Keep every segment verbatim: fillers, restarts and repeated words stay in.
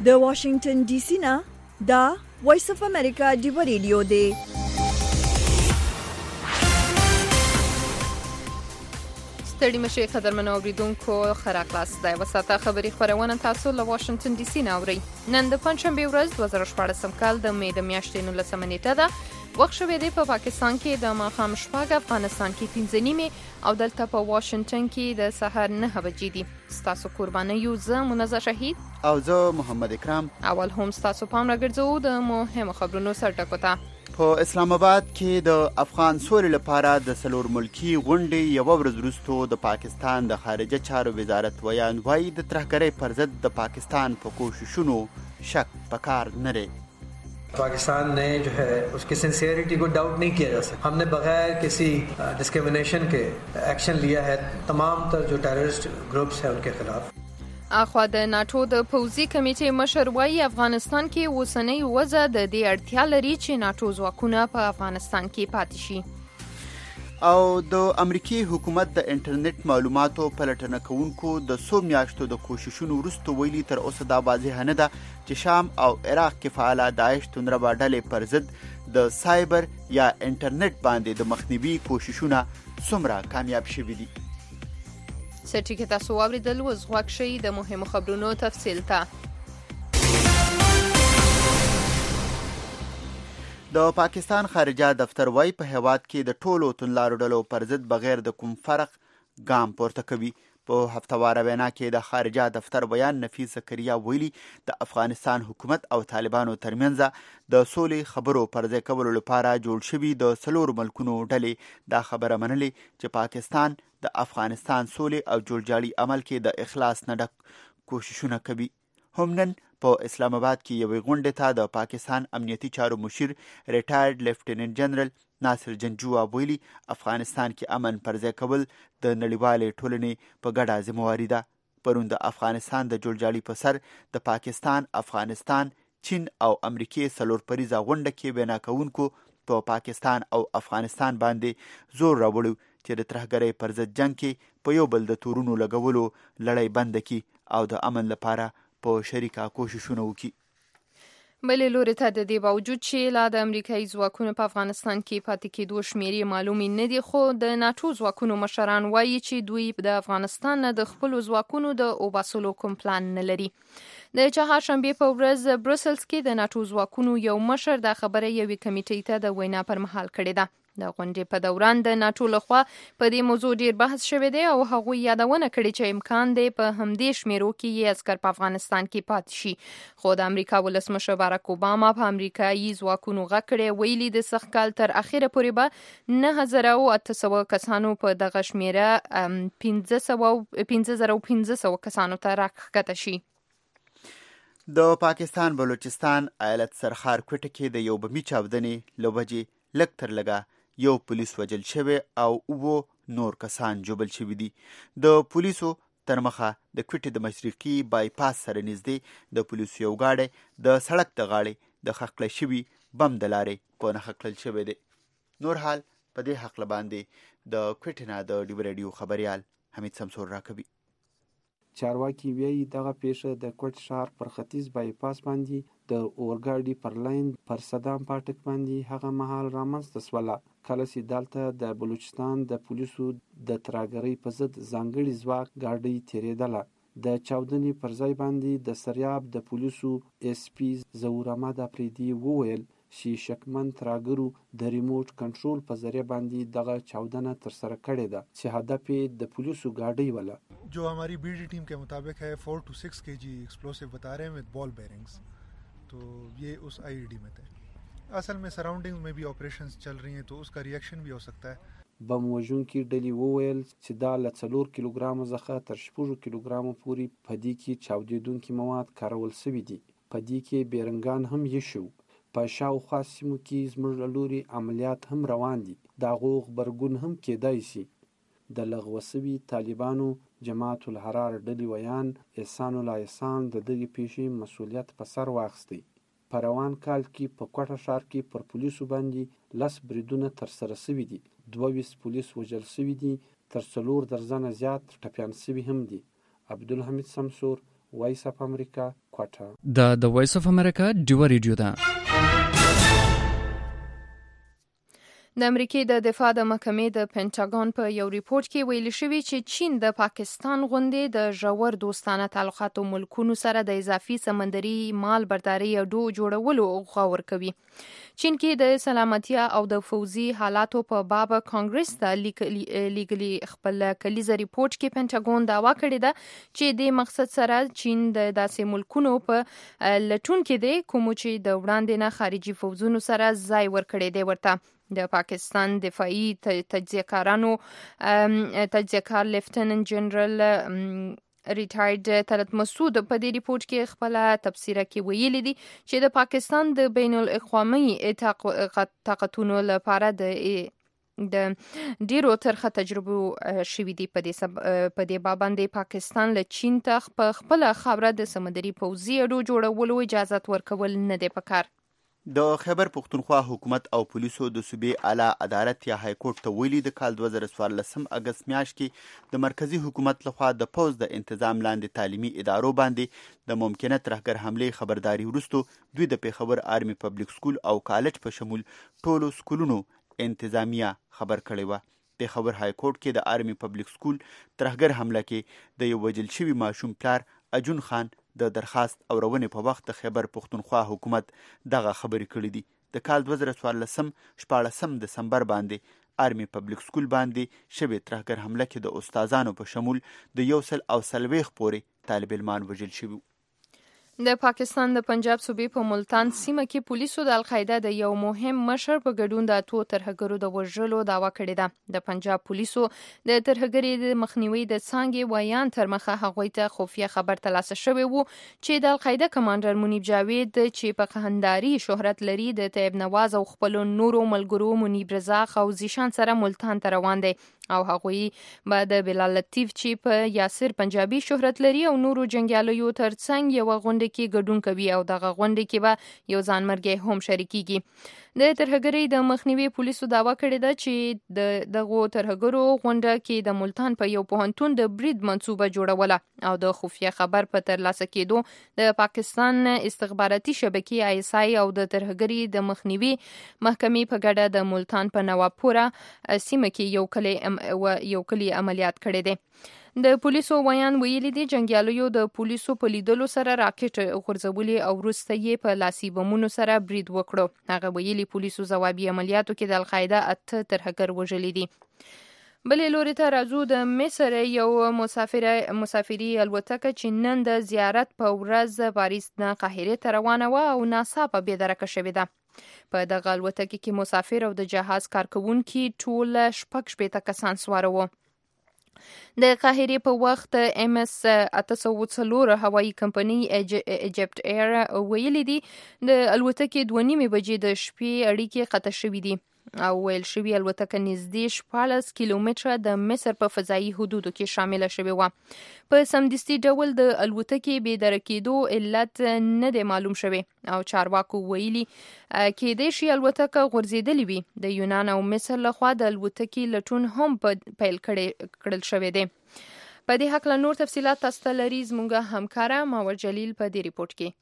د واشنگټن ډي سي نه دا وایس اف امریکا ډیو ریډیو دی. ستړي مشه قدرمنو اوریدونکو خره کلاس د وساته خبري خبرونه تاسو له واشنگټن ډي سي نه اورئ. نن د پنځشنبه ورځ دوه زره شپاړسم کال د مې د میاشتې نولسمه نیټه ده. وخت شوی دی په پاکستان کې د ماښام شپږ، افغانستان کې پنځه نیمې او دلته په واشنگټن کې د سهار نهه بجې دي. ستاسو قرباني یو زه منزه شهید او زه محمد اکرام. اول هم ستاسو پام راګرځو د مهمو خبرونو سرټکو ته. په اسلام آباد کې د افغان سولې لپاره د څلور ملکي غونډې یوه ورځ وروسته د پاکستان د خارجه چارو وزارت ویان وایي د ترهګرۍ پر ضد د پاکستان په کوششونو شک پکار نه دی. पाकिस्तान ने जो है उसकी सिंसियरिटी को डाउट नहीं किया जा सकता. हमने बगैर किसी डिस्क्रिमिनेशन के एक्शन लिया है तमाम तर जो टेररिस्ट ग्रुप्स हैं उनके खिलाफ. اخوا د ناتو د پوځي کمیټې مشر وايي افغانستان کې اوسنۍ وضع د دې اړتیا لري چې ناتو ځواکونه په افغانستان کې پاتې شي. او د امریکای حکومت د انټرنیټ معلوماتو پلټنه کوونکو د څو میاشتو د کوششونو وروسته ویلي تر اوسه دا واضح نه ده چې شام او عراق کې فعاله داعش توندربا ډلې پر ضد د سایبر یا انټرنیټ باندې د مخنیوي کوششونه څومره کامیاب شوي دي. سټی کې تاسو واوریدل وز غوښ شي د مهمو خبرونو تفصیل ته. د پاکستان خارجه دفتر وايي په هیواد کې د ټولو توندلارو ډلو پر ضد بغیر د کوم فرق ګام پورته کوي. په هفتواره وینا کې د خارجه دفتر بیان نفیس زکریا ویلي د افغانستان حکومت او طالبانو ترمنځ د سولې خبرو پر ځای کولو لپاره جوړ شوي د څلورو ملکونو ډلې دا خبره منلې چې پاکستان د افغانستان سولې او جوړجاړي عمل کې د اخلاص نه ډک کوششونه کوي. هم نن په اسلام آباد کې یوې غونډې ته د پاکستان امنیتي چارو مشیر ریټایرډ لیفټیننټ جنرال ناصر جنجوع ویلي افغانستان کې امن پر ځای کول د نړیوالې ټولنې په ګډه ذمہواري ده. پرون د افغانستان د جوړجاړي په سر د پاکستان، افغانستان، چین او امریکای څلور پریزه غونډه کې وینا کوونکو په پاکستان او افغانستان باندې زور راوړو چې د ترهګرۍ پر ضد جنگ کې په یو بل د تورونو لګولو لړۍ بند کړي او د امن لپاره په شریکه کوششونه وکړي. بلې لوري ته د دې باوجود چې لا د امریکایي ځواکونو په افغانستان کې پاتې کېدو شمیرې معلومې نه دي، خو د ناتو ځواکونو مشران وایي چې دوی د افغانستان نه د خپلو ځواکونو د وباسلو کوم پلان نه لري. د چهارشنبې په ورځ بروسلز کې د ناتو ځواکونو یو مشر دا خبره یوې کمیټې ته د وینا پر مهال کړې ده. د غونډې په دوران د ناتو لخوا په دې موضوع ډیر بحث شوی دی او هغوی یادونه کړې چې امکان دی په همدې شمیرو کې یې عسکر په افغانستان کې پاتې شي. خو د امریکا ولسمشر باراک اوباما په امریکایي ځواکونو غږ کړی، ویلي د سخت کال تر اخره پورې به نه زره او اته سوه کسانو په دغه شمیره پنځه زره پنځه سوه کسانو ته راښکته شي. د پاکستان بلوچستان ایالت سرخار کوټه کې د یو بمي چاودنې له وجې لږ تر لږه یو پولیس وژل شوی او اووه نور کسان ژوبل شوي دي. د پولیسو تر مخه د کوټې د مشرقي بای پاس سره نږدې د پولیسو یو ګاډی د سړک د غاړې د ښخ کړی شوي بم د لارې په نښه کړل شوی دی. نور حال په دې هکله باندې د کوټې نه د ډیو ریډیو خبریال حمید سمسور راکوي. چارواکي وایي دغه پیښه د کوټ ښار پر ختیځ بای پاس باندې د اورګاډي پر لاین پر صدام پاټک باندې هغه مهال رامنځته شوله کله چې دلته د بلوچستان د پولیسو د ترهګرۍ په ضد ځانګړي ځواک ګاډۍ تېرېدله. د چاودنې پر ځای باندې د سریاب د پولیسو اس پي ظهور احمد افریدي وویل چې شکمن ترهګرو د ریموټ کنټرول په ذریعه باندې دغه چاودنه ترسره کړې ده چې هدف یې د پولیسو ګاډۍ وله. जो हमारी बीडी टीम के मुताबिक है फोर टू सिक्स के जी एक्सप्लोसिव बता रहे हैं विद बॉल बेरिंग्स, तो ये उस आईईडी में थे. असल में सराउंडिंग में भी ऑपरेशंस चल रही हैं तो उसका रिएक्शन भी हो सकता है. بم وژونکي ډلې وویل چې دا له څلور کیلوګرامو څخه تر شپږو کیلوګرامو پورې په دې کې چاودېدونکي مواد کارول شوي دي. په دې کې بیرنګان هم یشو. په شاوخوا سیمو کې زموږ له لوري عملیات هم روان دي. د هغو غبرګون هم کېدای شي. د لغوه شوي طالبانو جماعت الحرار ډلې ویان احسان الله احسان د دغې پیښې مسؤلیت په سر واخیستی. په روان کال کې په کوټه ښار کې پر پولیسو باندې لس بریدونه ترسره شوي دي. دوه ویشت پولیس وژل شوي دي، تر څلور درجنه زیات ټپیان شوي هم دي. عبدالحمید سمسور، وایس اف امریکا کوټه. د د وایس اف امریکا ډیو ریډیو ده. د امریکې د دفاع د محکمې د پینټاګون په یو ریپورت کې ویل شوی چې چین د پاکستان غوندې د ژور دوستانه تعلقاتو ملکونو سره د اضافي سمندري مال برداري اډو جوړولو غور کوي. چین کې د سلامتیا او د فوزي حالاتو په باب کانګرس ته لیګلی خپل کلیزه ریپورت کې پینټاګون داوا کړې ده چې د مقصد سره چین د داسې ملکونو په لټون کې دی کوم چې د وړاندې نه خارجي فوزونو سره ځای ورکړي دی ورته. د پاکستان دفاعي تجزیه کارانو تجزیه کار لیفټننټ جنرال ریټایرډ طلعت مسعود په دې ریپورت کې خپل تفسیره کې ویلي دي چې د پاکستان د بین الاقوامي طاقتونو لپاره د د ډیرو ترخه تجربو شوي دي. په دې په دې باندې پاکستان له چین ته په خپل خاوره د سمندري پوځي اډو جوړولو اجازه ورکول نه دی پکار. د خیبر پختونخوا حکومت او پولیسو د صوبې اعلی عدالت یا های کورټ ته ویلي د کال دوه زره څوارلسم اګست میاشت کې د مرکزی حکومت لخوا د پوځ د انتظام لاندې تعلیمي ادارو باندې د ممکنه ترهګر حملې خبرداري وروسته دوی د پیښور آرمي پبلک سکول او کالج په شمول ټولو سکولونو انتظامیه خبر کړی و. پیښور های کورټ کې د آرمي پبلک سکول ترهګر حمله کې د یو وژل شوي ماشوم پلار اجون خان د درخواست اورونې په وخت د خیبر پختونخوا حکومت دغه خبرې کړې دي. د کال دوه زره څوارلسم شپاړسم دسمبر باندې آرمي پبلک سکول باندې شوې ترهګر حمله کې د استادانو په شمول د یو سل او څلوېښت پورې طالب علمان وژل شوي. د پاکستان د پنجاب صوبې په ملتان سیمه کې پولیسو د القاعده د یو مهم مشر په ګډون د اتو ترهګرو د وژلو دعوا کړې ده. د پنجاب پولیسو د ترهګرۍ د مخنیوي د څانګې ویان تر مخه هغوی ته خفیه خبر ترلاسه شوی وو چې د القاعده کمانډر منیب جاوید چې په قهنداري شهرت لري د طیب نواز او خپل نورو ملګرو منیب رزاق او زیشان سره ملتان ته روان دی او هغوی به د بلال لطیف چې په یاسر پنجابي شهرت لري او نورو جنګیالیو ترڅنګ یو غونډه کې ګډون کوي او دغه غونډه کې به یو ځانمرګي هم شریکيږي. د ترهګرۍ د مخنیوي پولیسو داوا کړې ده چې د دغه ترهګرو غونډه کې د ملتان په یو پوهنتون د برید منصوبه جوړوله او د خفیه خبر په ترلاسه کېدو د پاکستان استخباراتي شبکې آی اس آی او د ترهګرۍ د مخنیوي محکمې په ګډه د ملتان په نوابپورا سیمه کې یو کلی یو کلی عملیات کړی دی. د پولیسو ویان ویلي دي جنګیالیو د پولیسو په لیدلو سره راکټ غورځولي او وروسته یې په لاسي بمونو سره برید وکړو. هغه ویلي پولیسو ځوابي عملیاتو کې د القاعده اته ترهګر وژلي دي. بلې لوري ته راځو. د مصر یو مسافر مسافري الوتکه چې نن د زیارت په ورځ پاریس نه قاهره ته روانه و او ناڅاپه بېدرکه شوې ده. په دغه الوتکه کې مسافر او د جهاز کارکونکي ټول شپږ شپېته کسان سواره وو. د قاهرې په وخت ام اس اته سوه څلور هوایي کمپنۍ ایجپټ ایر ویلي دي د الوتکې دوه نیمې بجې د شپې اړیکې قطع شوې دي او ویل شوی الوتکه نږدې شپاړس کیلومتره د مصر په فضایي حدودو کې شامله شوې وه. په سمدستي ډول د الوتکې بېدرکېدو علت نه دی معلوم شوی او چارواکو ویلي کېدای شي الوتکه غورځېدلې وي. د یونان او مصر لخوا د الوتکې لټون هم پیل کړل شوی دی. په دې هکله نور تفصیلات تاسو ته لري زموږ همکاره ماور جلیل په دې ریپورت کې.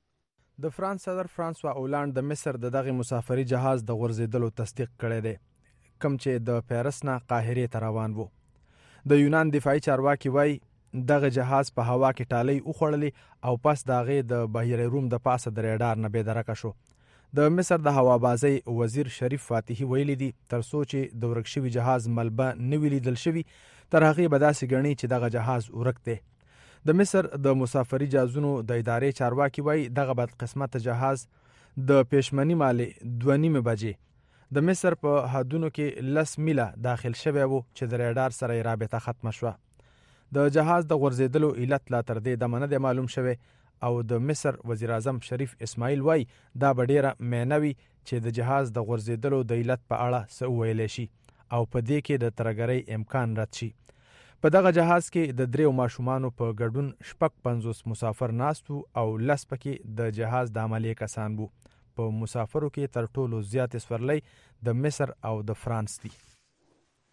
د فرانس صدر فرانسوا اولانډ د مصر د دغه مسافري جهاز د غورځېدلو تصدیق کړی دی کوم چې د پیرس نه قاهرې ته روان وو. د یونان دفاعي چارواکي وایي دغه جهاز په هوا کې ټالۍ وخوړلې او پس د هغې د بحیره روم د پاسه د ریډار نه بېدرکه شو. د مصر د هوابازۍ وزیر شریف فاتحي ویلي دي تر څو چې د ورک شوي جهاز ملبه نه وي لیدل شوي تر هغې به داسې ګڼي چې دغه جهاز ورک دی. د مصر د مسافري جهازونو د ادارې چارواکي وایي دغه بدقسمته جهاز د پېشمني مالې دوه نیمې بجې د مصر په حدونو کې لس میله داخل شوی وو چې د ریډار سره یې رابطه ختمه شوه. د جهاز د غورځېدلو علت لا تر دې دمه نه دی معلوم شوی او د مصر وزیر اعظم شریف اسماعیل وایي دا به ډېره مینه وي چې د جهاز د غورځېدلو د علت په اړه څه وویلی شي او په دې کې د ترهګرۍ امکان رد شي. په دغه جهاز کې د دریو ماشومانو په ګډون شپږ پنځوس مسافر ناست وو او لس پکې د جهاز د عملیې کسان وو. په مسافرو کې تر ټولو زیاتې سورلۍ د مصر او د فرانس دي.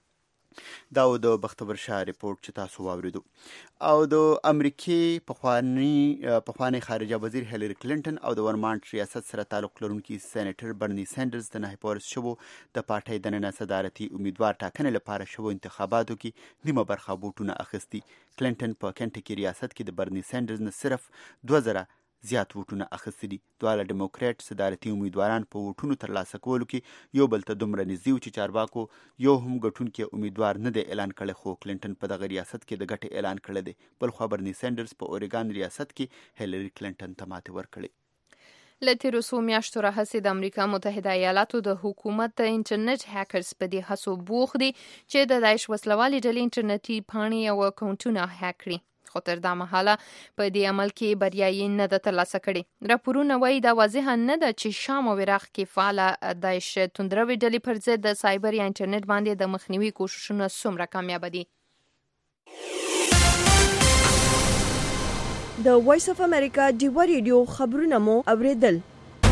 دا و د بختور شاه ریپورت چې تاسو واوریدو. او د امریکای پخوانی پخوانی خارجه وزیر هیلری کلینټن او د ورمانټ ریاست سره تعلق لرونکي سېنیټر برني سینډرز د نهه پورس شوو د پارټۍ د نن صدارتي امیدوار ټاکنې لپاره شوو انتخاباتو کې نیمه برخه بوټونه اخیستي. کلینټن په کنټکی ریاست کې د برني سینډرز نه صرف دوه زره زیات ووټونه اخیستي دي. دواړه ډیموکراټ صدارتي امیدواران په ووټونو ترلاسه کولو کې یو بل ته دومره نږدې وو چې چارواکو یو هم ګټونکی امیدوار نه دی اعلان کړی، خو کلینټن په دغه ریاست کې د ګټې اعلان کړی دی. بلخوا برني سینډرز په اورګان ریاست کې هیلری کلینټن ته ماتې ورکړې. له تیرو څو میاشتو راهیسې د امریکا متحده ایالاتو د حکومت د انټرنیټ هیکرز په دې هڅو بوخت دي چې د داعش وسلوالې ډلې انټرنیټي پاڼې او اکاونټونه هیک کړي، خو تر دا مهاله په دې عمل کې بریا یې نه ده ترلاسه کړې. راپورونه وایي دا واضحه نه ده چې شام او عراق کې فعاله داعش توندروي ډلې پر ضد د سایبر یا انټرنیټ باندې د مخنیوي کوششونه څومره کامیاب دي. د وایس اف امریکا ډیوا ریډیو خبرونه مو اوریدل.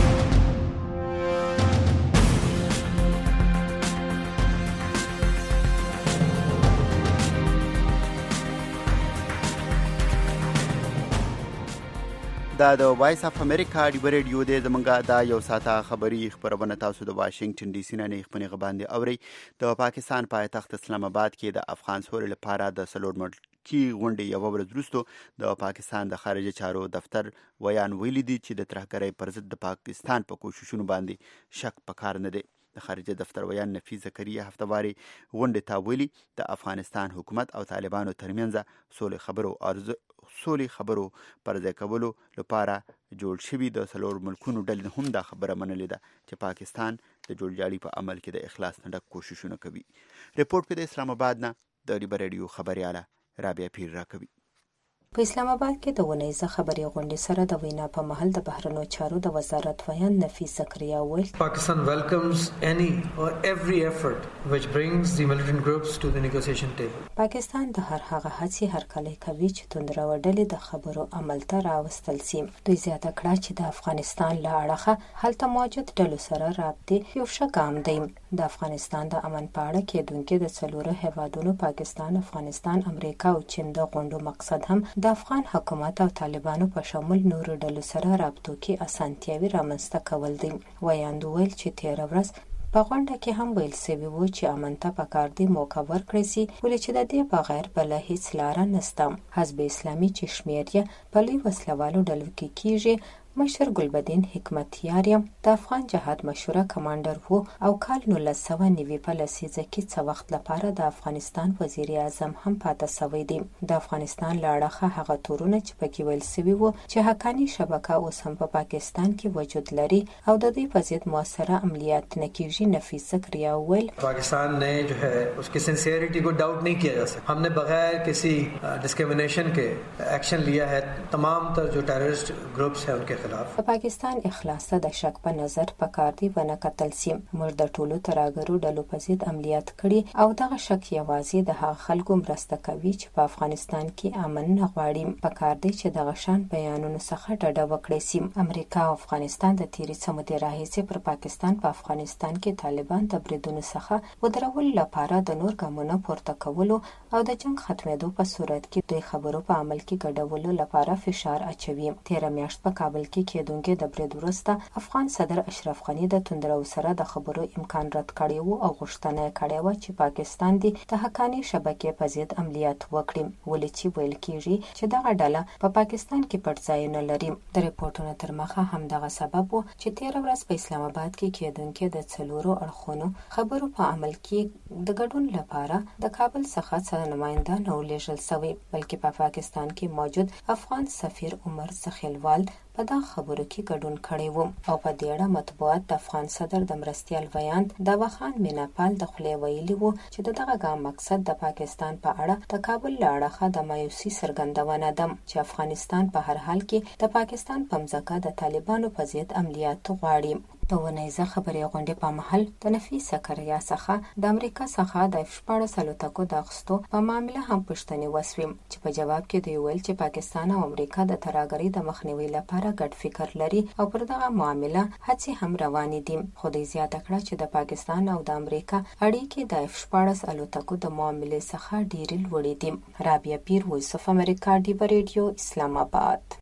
دا د وایس اف امریکا ډیوا ریډیو دی. زمونږ دا یو ساعته خبري خبرونه تاسو د واشنگټن ډي سي نه نه خپنې غباندې اوري. د پاکستان پایتخت اسلام آباد کې د افغان سوري لپاره د سلور ملکی غونډې یو ورځ وروسته د پاکستان د خارجه چارو دفتر ویان ویلي دي چې د ترهګرۍ پر ضد د پاکستان په کوششونو باندې شک پکار نه دی. د خارجه دفتر ویان نفیس زکریا هفتواري غونډې ته ویلي د افغانستان حکومت او طالبانو ترمنځ سولې خبرو ارزو سولې خبرو پر ځای کولو لپاره جوړ شوي د څلور ملکونو ډلې هم دا خبره منلې ده چې پاکستان د جوړجاړي په عمل کې د اخلاص نه ډک کوششونه کوي. ریپورت په اسلام آباد نه د ډیوا ریډیو خبرياله رابعه پیر راکوي. په اسلام آباد کې د ونیزه خبري غونډې سره د وینا په محل د بهرنیو چارو د وزارت ویان نفیس زکریا ویل Pakistan welcomes any or every effort which brings the militant groups to the negotiation table. پاکستان د هر هغه هڅې هرکلی کوي چې توندرو ډلې د خبرو عمل ته راوستل شي. دوی زیاته کړه چې د افغانستان له اړخه هلته موجود ډلو سره رابطې یو ښه ګام دی. د افغانستان د امن په اړه کېدونکې د څلورو هیوادونو پاکستان، افغانستان، امریکا او چین د غونډو مقصد هم د افغان حکومت او طالبانو په شمول نورو ډلو سره رابطو کې اسانتیاوي رامنځته کول دي. ویاند ویل چې تیر ورځ په غونډه کې هم ویل سوي وو چې امن ته پکار دی موقع ورکړي سي، ولې چې د دې بغیر بل هیڅ لار نشته. حزب اسلامي چې شمیر یې په لوی وسلوالو ډلو کې کیږي، مشر ګلبدین حکمتیار د افغان جهاد مشوره کمانډر وو او کال نولس سوه نوي په لسیزه کې څه وخت لپاره د افغانستان وزیر اعظم هم پاتې شوی دی. د افغانستان له اړخه هغه تورونه چې پکې ویل سوي وو چې حقانی شبکه اوس هم په پاکستان کې وجود لري او د دې په ضد موثره عملیات نه کیږي. نفیس زکریا ویل پاکستان نے جو ہے اس کی سنسیئرٹی کو ڈاؤٹ نہیں کیا جا سکتا. ہم نے بغیر کسی ڈسکریمنیشن کے ایکشن لیا ہے تمام تر جو ٹیررسٹ گروپس ہیں ان کے په پاکستان اخلاص ته د شک په نظر پکار دی ونه کتل سي. موږ د ټولو ترهګرو ډلو په ضد عملیات کړي او دغه شک یوازې د هغه خلکو مرسته کوي چې په افغانستان کې امن نه غواړي. پکار دی چې دغه شان بیانونو څخه ډډه وکړي سي. امریکا او افغانستان د تیرې څه مودې راهیسې پر پاکستان په افغانستان کې طالبان د بریدونو څخه ودرولو لپاره د نور ګامونو پورته کولو او د جنگ ختمېدو په صورت کې دوی خبرو په عمل کې ګډولو لپاره فشار اچوي. تیر میاشت په کابل کې کېدونکې د برید وروسته افغان صدر اشرف غني د توندرو سره د خبرو امکان رد کړی وو او غوښتنه یې کړې وه چې پاکستان دې د حقاني شبکې په ضد عملیات وکړي، ولې چې ویل کېږي چې دغه ډله په پاکستان کې پټ ځایونه لري. د ریپورټونو تر مخه همدغه سبب و چې تېره ورځ په اسلام آباد کې کېدونکې د څلورو اړخونو خبرو په عمل کې د ګډون لپاره د کابل څخه څه نماینده نه ولېږل سوي، بلکې په پاکستان کې موجود افغان سفیر عمر زخیلوال په دا خبرو کې ګډون کړی و او په دې اړه مطبوعات د افغان صدر د مرستیال ویاند داوا خان میناپال د خولې ویلي وو چې د دغه ګام مقصد د پاکستان په اړه د کابل له اړخه د مایوسي څرګندونه ده چې افغانستان په هر حال کې د پاکستان په مځکه د طالبانو په ضد عملیات غواړي. د ونیزه خبري غونډې په محل د نفیس سکریا څخه د امریکا څخه د اف شپاړس الوتکو د اخیستو په معاملې هم پوښتنې وسوې چې په جواب کې دوی ویل چې پاکستان او امریکا د ترهګرۍ د مخنیوي لپاره ګډ فکر لري او پر دغه معامله هڅې هم روانې دي. خو دوی زیاته کړه چې د پاکستان او د امریکا اړیکې د اف شپاړس الوتکو د معاملې څخه ډېرې لوړې دي. رابعه پیر، وایس اف امریکا، ډیبا ریډیو، اسلام آباد.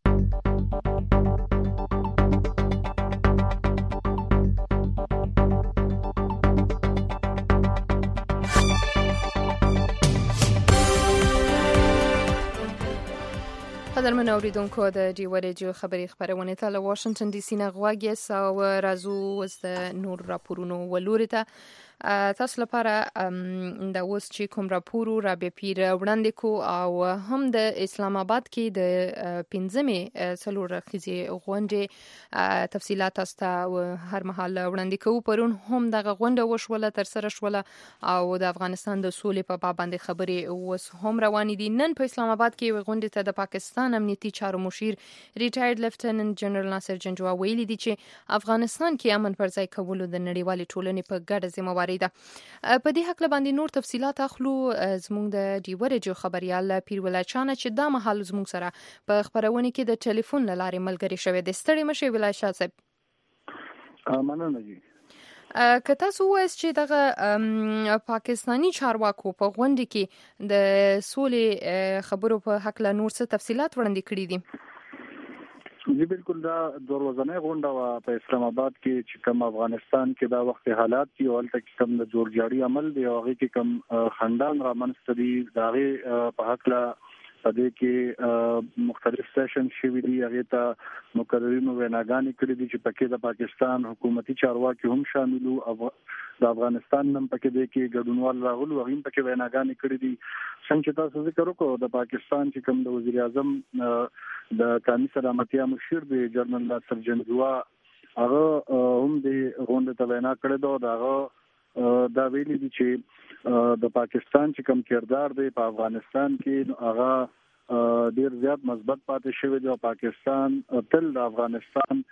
قدرمن اوریدونکو د ډیوا ریډیو خبري خبرونه ته له واشنگټن ډي سي نه غواګي او راځو وس د نور راپورونو ولوري ته تاسو لپاره د اوس چې کوم راپور رابعه پیر وړاندې کو او هم د اسلام آباد کې د پنځمې څلور خزي غونډې تفصيلات تاسو هر مهال وړاندې کوو. پرون هم دغه غونډه وشوله تر سره شوله او د افغانستان د سولې په باب باندې خبرې اوس هم روانې دي. نن په اسلام آباد کې غونډه ته د پاکستان امنیتي چارو مشیر ریټایرډ لیفټیننټ جنرال ناصر جنجوا ویلي دي چې افغانستان کې امن پر ځای کولو د نړیوالې ټولنې په ګډه ذمہ ده. په دې حق باندې نور تفصيلات اخلو زموږ د ډیوا ریډیو خبريال پیر ولای چانه چې دا مهال زموږ سره په خبرونه کې د ټلیفون لارې ملګری شوی د ستړي مشه ولای شاه صاحب. مننه جی. که تاسو وایس چې دغه پاکستانی چارواکو په غونډه کې د سولې خبرو په حق له نور څه تفصيلات وړاندې کړي دي. جی بالکل دا دروازنه غونډه په اسلام آباد کې چې کوم افغانستان کې دا وخت حالات کې او الته کې کوم د جوړجاړي عمل دی او هغه کې کوم خندان را منځته دي داغه په حق لا پدې کې مختلف سیشن شوي دي. هغه ته مقررینو ویناګانې کړې دي چې پکې د پاکستان حکومتي چارواکي هم شامل او د افغانستان نن پکې د کې ګډونوال راغلو هغه پکې ویناګانې کړې دي. څنګه تاسو ذکر وکړو د پاکستان چې کوم د وزیر اعظم د قومي سلامتیا مشیر دی جنرال ناصر جنجوا هغه هم د غونډې ته وینا کړې ده. دا دا ویلي دي چې د پاکستان چې کوم کردار دی په افغانستان کې هغه ډیر زیات مثبت پاتې شوی دی او پاکستان تل د افغانستان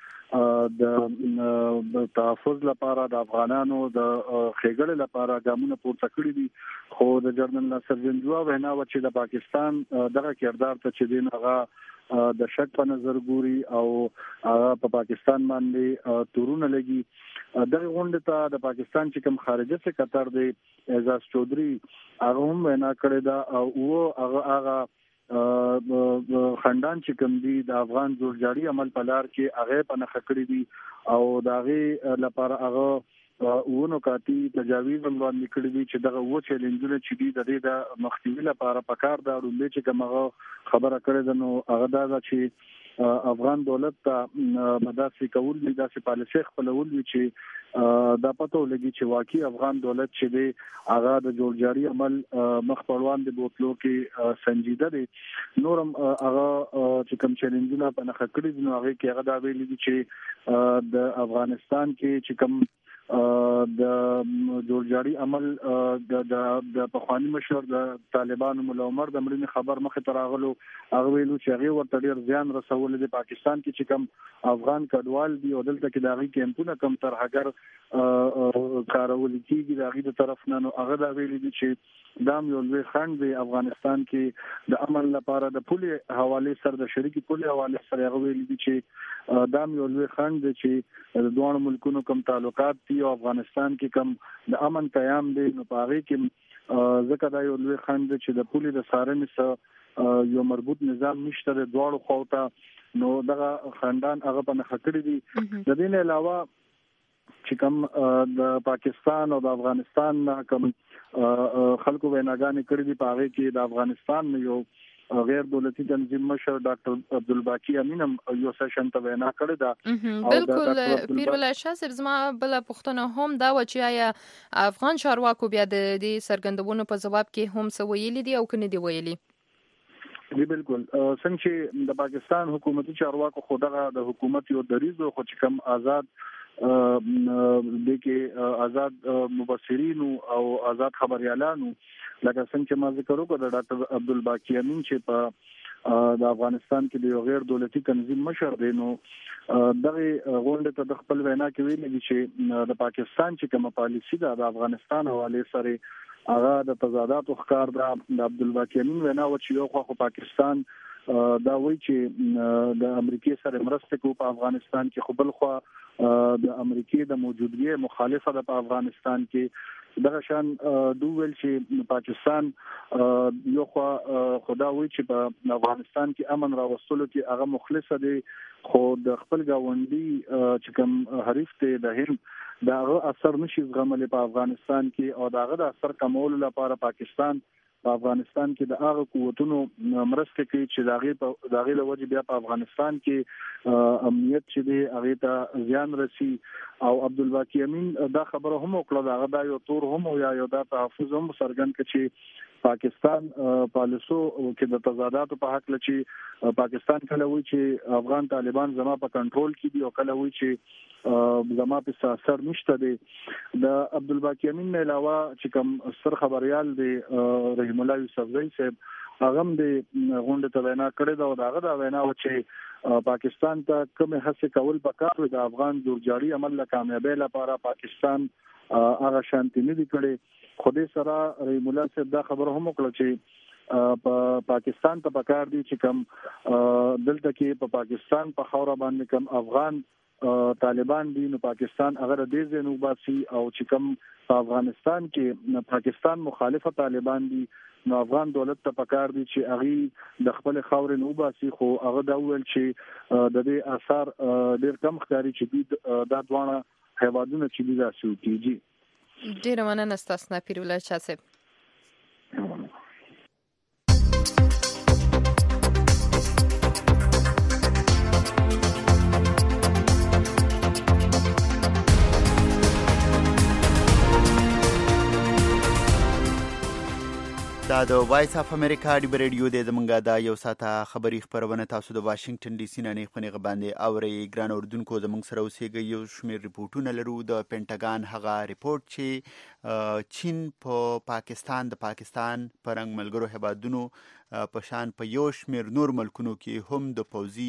د تحفظ لپاره د افغانانو د خېګړې لپاره ګامونه پورته کړی دي. خو د جنرال ناصر جنجوا وینا و چې د پاکستان دغه کردار ته چې دین هغه د شک په نظر ګوري او هغه په پاکستان باندې تورونه لګي. دغه غونډه ته د پاکستان چې کوم خارجه سکرټر دی اعزاز چودھری هغه هم وینا کړې ده او هغه هغه خندان چې کوم دي د افغان جوړجاړي عمل په لار کې هغه په نخښه کړی دي او داغه لپاره هغه ونو کاتی تجاویز وړاندې کړی دي چې دغه و چیلنجونه چې دي د دې د مخنیوي لپاره پکار دا رومبه چې کومه خبره کړې ده نو هغه دا چې افغان دولت ته مداسي کول دي داسې پالیسي خپلول وی چې دا پته ولګي چې واقعي افغان دولت چې دی هغه د جوړجاړي عمل مخ پروان د بوتلو کې سنجیده دي. نورم هغه چې کوم چیلنجونه په نخښه کړی دي نو هغه کې هغه دا ویلي دي چې د افغانستان کې چې کوم د جوړجاړي عمل د د پخوانی مشر د طالبانو مولا عمر د مړینې خبر مخه تراغلو هغه ویلو چې هغه ورته ډیر زیان رسول دي پاکستان کې چې کوم افغان کډوال دي او دلته کې داغي کیمپونه کم تر هغه کارول کیږي داغي د طرف نه نو هغه دا ویلي دي چې دام یو لوی خند دی افغانستان کې د عمل لپاره د پولي حواله سره د شریکي پولي حواله سره هغه ویلي دي چې دام یو لوی خند دی چې د دوه ملکونو کوم تعلقات دي او افغانستان کې کوم د امن قیام دی نو پاره کې ځکه دا یو لوی خند چې د پولي د سارنې سره یو مربوط نظام نشته د دوه خوته نو دغه خاندان هغه په نخښه کړی دي. د دې نه علاوه چې کوم د پاکستان او د افغانستان کوم خلکو ویناګانې کړې دي په هغه کې د افغانستان یو غیر دولتي تنظیم مشر ډاکټر عبدالباقی امینم یو سیشن ته وینا کړې ده. بالکل پیر ولای شاه صاحب زما بل پښتنه هم دا و چې آیا افغان چارواکو بیا د دې سرګندونو په جواب کې هم څه ویلي دي او کنه دی ویلي؟ دی بالکل څنګه چې د پاکستان حکومتي چارواکو خدغه د حکومت یو دریزو خو چې کوم آزاد د کې آزاد مبصرین او آزاد خبريالانو لکه څنګه چې ما ذکر وکړ د ډاکټر عبدالباقی امین چې په د افغانستان کې د یو غیر دولتي تنظیم مشر دی. نو دغه غونډه ته د خپل وینا کې ویلي چې د پاکستان چې کومه پالیسی ده د افغانستان حواله سره هغه د تضاداتو ښکار ده. د عبدالباقي امین وینا و چې یو خو پاکستان دا وایي چې د امریکای سره مرسته کوي په افغانستان کې، خو بل خو د امریکای د موجودګۍ مخالفه ده په افغانستان کې. دغه شان دوول چې پاکستان یو خو خدا وایي چې په افغانستان کې امن راوستلو کې هغه مخلص دی، خو د خپل گاونډي چې کوم حریف دی د هند داغه اثر نشي زغمل په افغانستان کې، او داغه د اثر کمولو لپاره پاکستان په افغانستان کې د هغه قوتونو مرسته کوي چې داغه په داغه لوجه بیا په افغانستان کې امنیت چې دی هغه ته زیان رسی. او عبدالباقي امین دا خبره هم وکړه، داغه دا یو تور هم یا یو دا تحفظ هم سرګن کړي چې پاکستان پالیسو کې د تضاداتو په حق لچې پاکستان کله وی چې افغان طالبان زما په کنټرول کې دي او کله وی چې زما په اثر نشته دي. د عبدالباقي امین علاوه چې کوم سر خبريال دی رحیم الله یوسفزئی صاحب هغه د غونډه ته وینا کړې ده او داغه دا وینا و چې پاکستان ته کوم هڅه کول پکار د افغان جوړجاړي عمل له کامیابی لپاره پاکستان هغه شانتي نه دی کړي. خو دې سره رحیم الله صاحب دا خبره هم وکړه چې په پاکستان ته پکار دي چې کوم دلته کې په پاکستان په خاور باندې کوم افغان طالبان دي نو پاکستان اگر دې زنو باسي، او چې کوم په افغانستان کې پاکستان مخالفه طالبان دي نو افغان دولت ته پکار دي چې هغه د خپل خاور نو باسي. خو هغه دا ویل چې د دې اثر ډېر کم ښکاري چې دا دوانه هیوادونه چې دي راسي کیږي. ډیره مننه ستاسو نه پیرولای چاسب. دا د وایس اف امریکا د ریډیو د زمونږه دا یو ساته خبری خبرونه تاسو د واشنگټن ډي سي نه نه خپنه غباندې اوري ګران اردوونکو زمونږ سره اوسېږي. یو شمیر ریپورتونه لرو د پینټاګان هغه ریپورت چې چین په پا پاکستان د پاکستان پرنګ ملګرو هیوادونو په شان په یو شمیر نور ملکونو کې هم د پوزي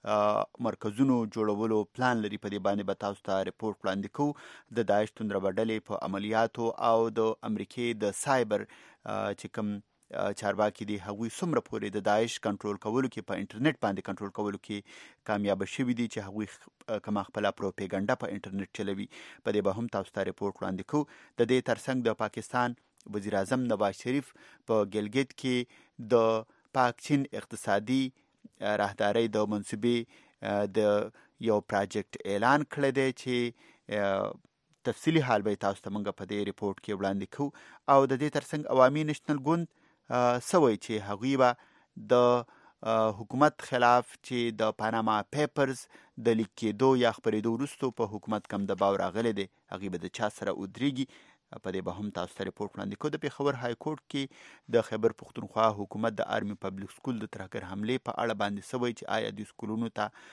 مرکزونو جوړولو پلان لري. په دې باندې به تاسو ته ریپورت وړاندې کوو. د داعش توندربډلې په عملیاتو او د امریکای د سایبر چې کوم چارواکي دي هغوی څومره پورې د داعش کنټرول کولو کې په انټرنیټ باندې کنټرول کولو کې کامیاب شوي دي چې هغوی کما خپل پروپاګاندا په انټرنیټ چلوي. په دې به هم تاسو ته ریپورت وړاندې کوو. د دې ترڅنګ د پاکستان وزیر اعظم نواز شریف په ګلګت کې د پاک چین اقتصادي راهداري د منصوبې د یو پروجیکټ اعلان کړی دی چې تفصیلی حال به تاسو ته موږ په دې ریپورت کې وړاندې کوو. او د دې ترڅنګ عوامي نېشنل ګوند سوي چې هغوی به د حکومت خلاف چې د پاناما پیپرز د لیک کېدو یا خپرېدو وروسته په حکومت کم دباو راغلی دی هغوی به د چا سره ودرېږي. په دې به هم تاسو ته ریپورت وړاندې کوو. د پېښور های کورټ کې د خیبر پښتونخوا حکومت د آرمي پبلک سکول د ترهګر حملې په اړه باندې سوي چې آیا د سکولونو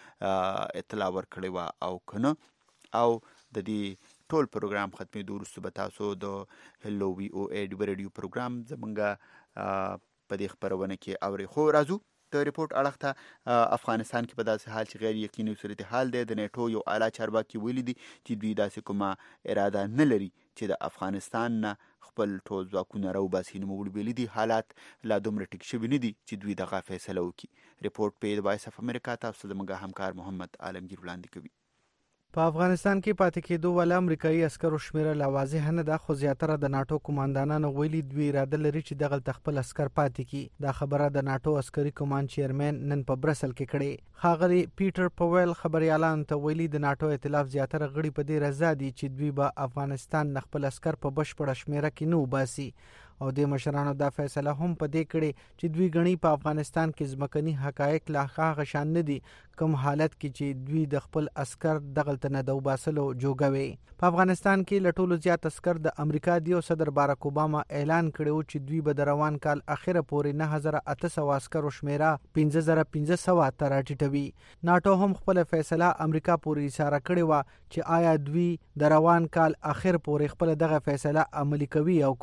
ته اطلاع ورکړې وه او که نه. او د دې ټول پروګرام ختمېدو وروسته به تاسو د هلو وی او ای ډیو ریډیو پروګرام زمونږ په دې خپرونه کې اورئ. خو راځو د ریپورت اړخ ته. افغانستان کې په داسې حال چې غیر یقیني صورتحال دی. د نیټو یو اعلی چارواکي ویلي دي چې دوی داسې کومه اراده نه لري چې د افغانستان نه خپل ټول ځواکونه راوباسي. نوموړي ویلي دي حالات لا دومره ټیک شوي نه دي چې دوی دغه فیصله وکړي. ریپورت په د وایس اف امریکا تاسو زموږ همکار محمد عالمگیر وړاندې کوي. په افغانستان کې پاتې کېدو ول امریکایي عسکرو شمیره لا واضح نه ده، خو زیاتره د ناتو کمانډانانو ویلي دوی اراده لري چې دغه خپل عسكر پاتې کی. دا خبره د ناتو عسکري کمانډ چیرمن نن په برسل کې کړې. خاغلی پیټر پویل خبريالان ته ویلي د ناتو ائتلاف زیاتره غړي په دې رضا دي چې دوی به افغانستان خپل عسكر په بشپړه شمیره کې نو باسي. او د مشرانو دا فیصله هم په دې کړي چې دوی غني په افغانستان کې ځمکني حقایق لا هغه شان نه دي کوم حالت کې چې دوی د خپل عسكر دغلت نه دو باسلو جوګوي. په افغانستان کې لټولو زیات عسكر د امریکا دیو صدر باراک اوباما اعلان کړو چې دوی به د روان کال اخره پورې نه هزار اته سوه عسكر شمیره پنځه زره پنځه سوه تر راټیټوي. ناتو هم خپل فیصله امریکا پورې اشاره کړې و چې آیا دوی د روان کال اخر پورې خپل دغه فیصله عملي کوي او کنه.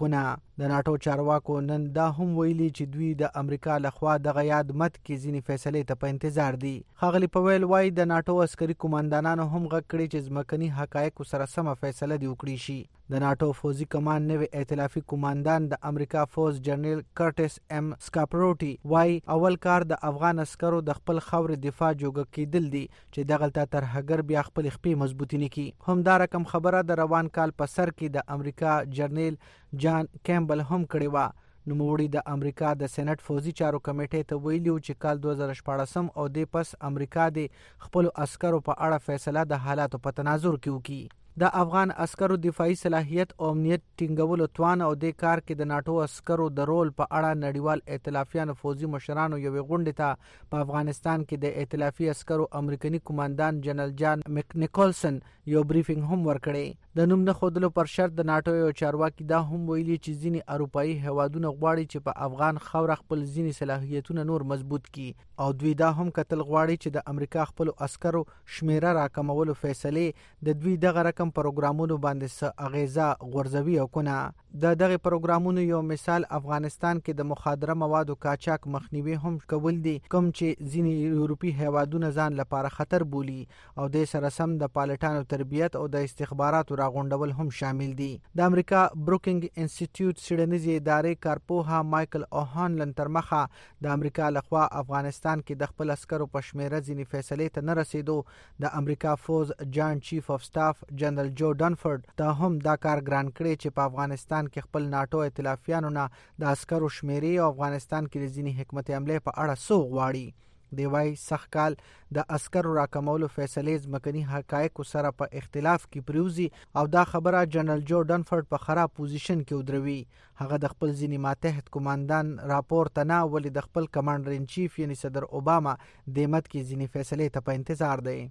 د ناټو چارواکو نن دا هم ویلي چې دوی د امریکا لخوا دغه یاد مت کې ځینې فیصلې ته په انتظار دي. ښاغلي پویل وایي د ناټو عسکري قوماندانانو هم غږ کړی چې ځمکني حقایقو سره سمه فیصله دې وکړي شي. د ناټو فوزي کمان نوی ائتلافي قوماندان د امریکا فوز جنرال کرټس ام سکاپروټي وایي اول کار د افغان عسکرو د خپل خاورې دفاع جوګه کېدل دي چې دغلته ترهګر بیا خپل خپې مضبوطی نه کړي. هم دا رقم خبره د روان کال په سر کې د امریکا جنرال جان کیمبل هم کړې وه. نوموړي د امریکا د سېنات فوزي چارو کمیټې ته ویلي چې کال دوه زره شپاړسم او دې پس امریکا د خپلو عسکرو په اړه فیصله د حالاتو په تناظر کې وکړي. د افغان عسکرو دفاعي صلاحیت او امنیت ټینګولو توان او د کار کې د ناټو عسکرو د رول په اړه نړیوال ائتلافیانو فوزي مشرانو یوې غونډې ته په افغانستان کې د ائتلافي عسکرو امریکایي قوماندان جنرال جان مک نیکولسن یو بریفینګ هم ورکړی. د نوم نه ښودلو پر شرط د ناټو یو چارواکي دا هم ویلي چې ځینې اروپایي هیوادونه غواړي چې په افغان خاوره خپل ځینې صلاحیتونه نور مضبوط کړي او دوی دا هم کتل غواړي چې د امریکا خپلو عسکرو شمیره راکمولو فیصلې د دوی دغه رقم پروګرامونو باندې څه اغیزه غورځوي او کنه. د دغه پروګرامونو یو مثال افغانستان کې د مخدره موادو قاچاق مخنیوي هم کول دي، کوم چې ځینې یورپي هیوادونه ځان لپاره خطر بولي او د سره سم د پالټانو تربیت او د استخباراتو راغونډول هم شامل دي. د امریکا بروکینګ انسټیټیوټ سیډنیزي ادارې کارپوها مایکل اوهانلن تر مخه د امریکا لخوا افغانستان کې د خپل عسکرو په شمیره ځینې فیصلې ته نه رسیدو د امریکا فوز جان چیف اف سټاف جنرال جو ډنفورد ته هم دا کار ګران کړی چې په افغانستان کې خپل ناټو ائتلافیانو نه د عسکرو شمیرې او افغانستان کې د ځینې حکمت عملې په اړه څه غواړي. دی وايي سخت کال د عسکرو راکمولو فیصلې ځمکني حقایقو سره په اختلاف کې پریوزي او دا خبره جنرال جو ډنفورد په خراب پوزیشن کې ودروي. هغه د خپل ځینې ماتحت قوماندان راپور ته نه ولې د خپل کمانډر ان چیف یعنی صدر اوباما د مت کې ځینې فیصلې ته په انتظار دی.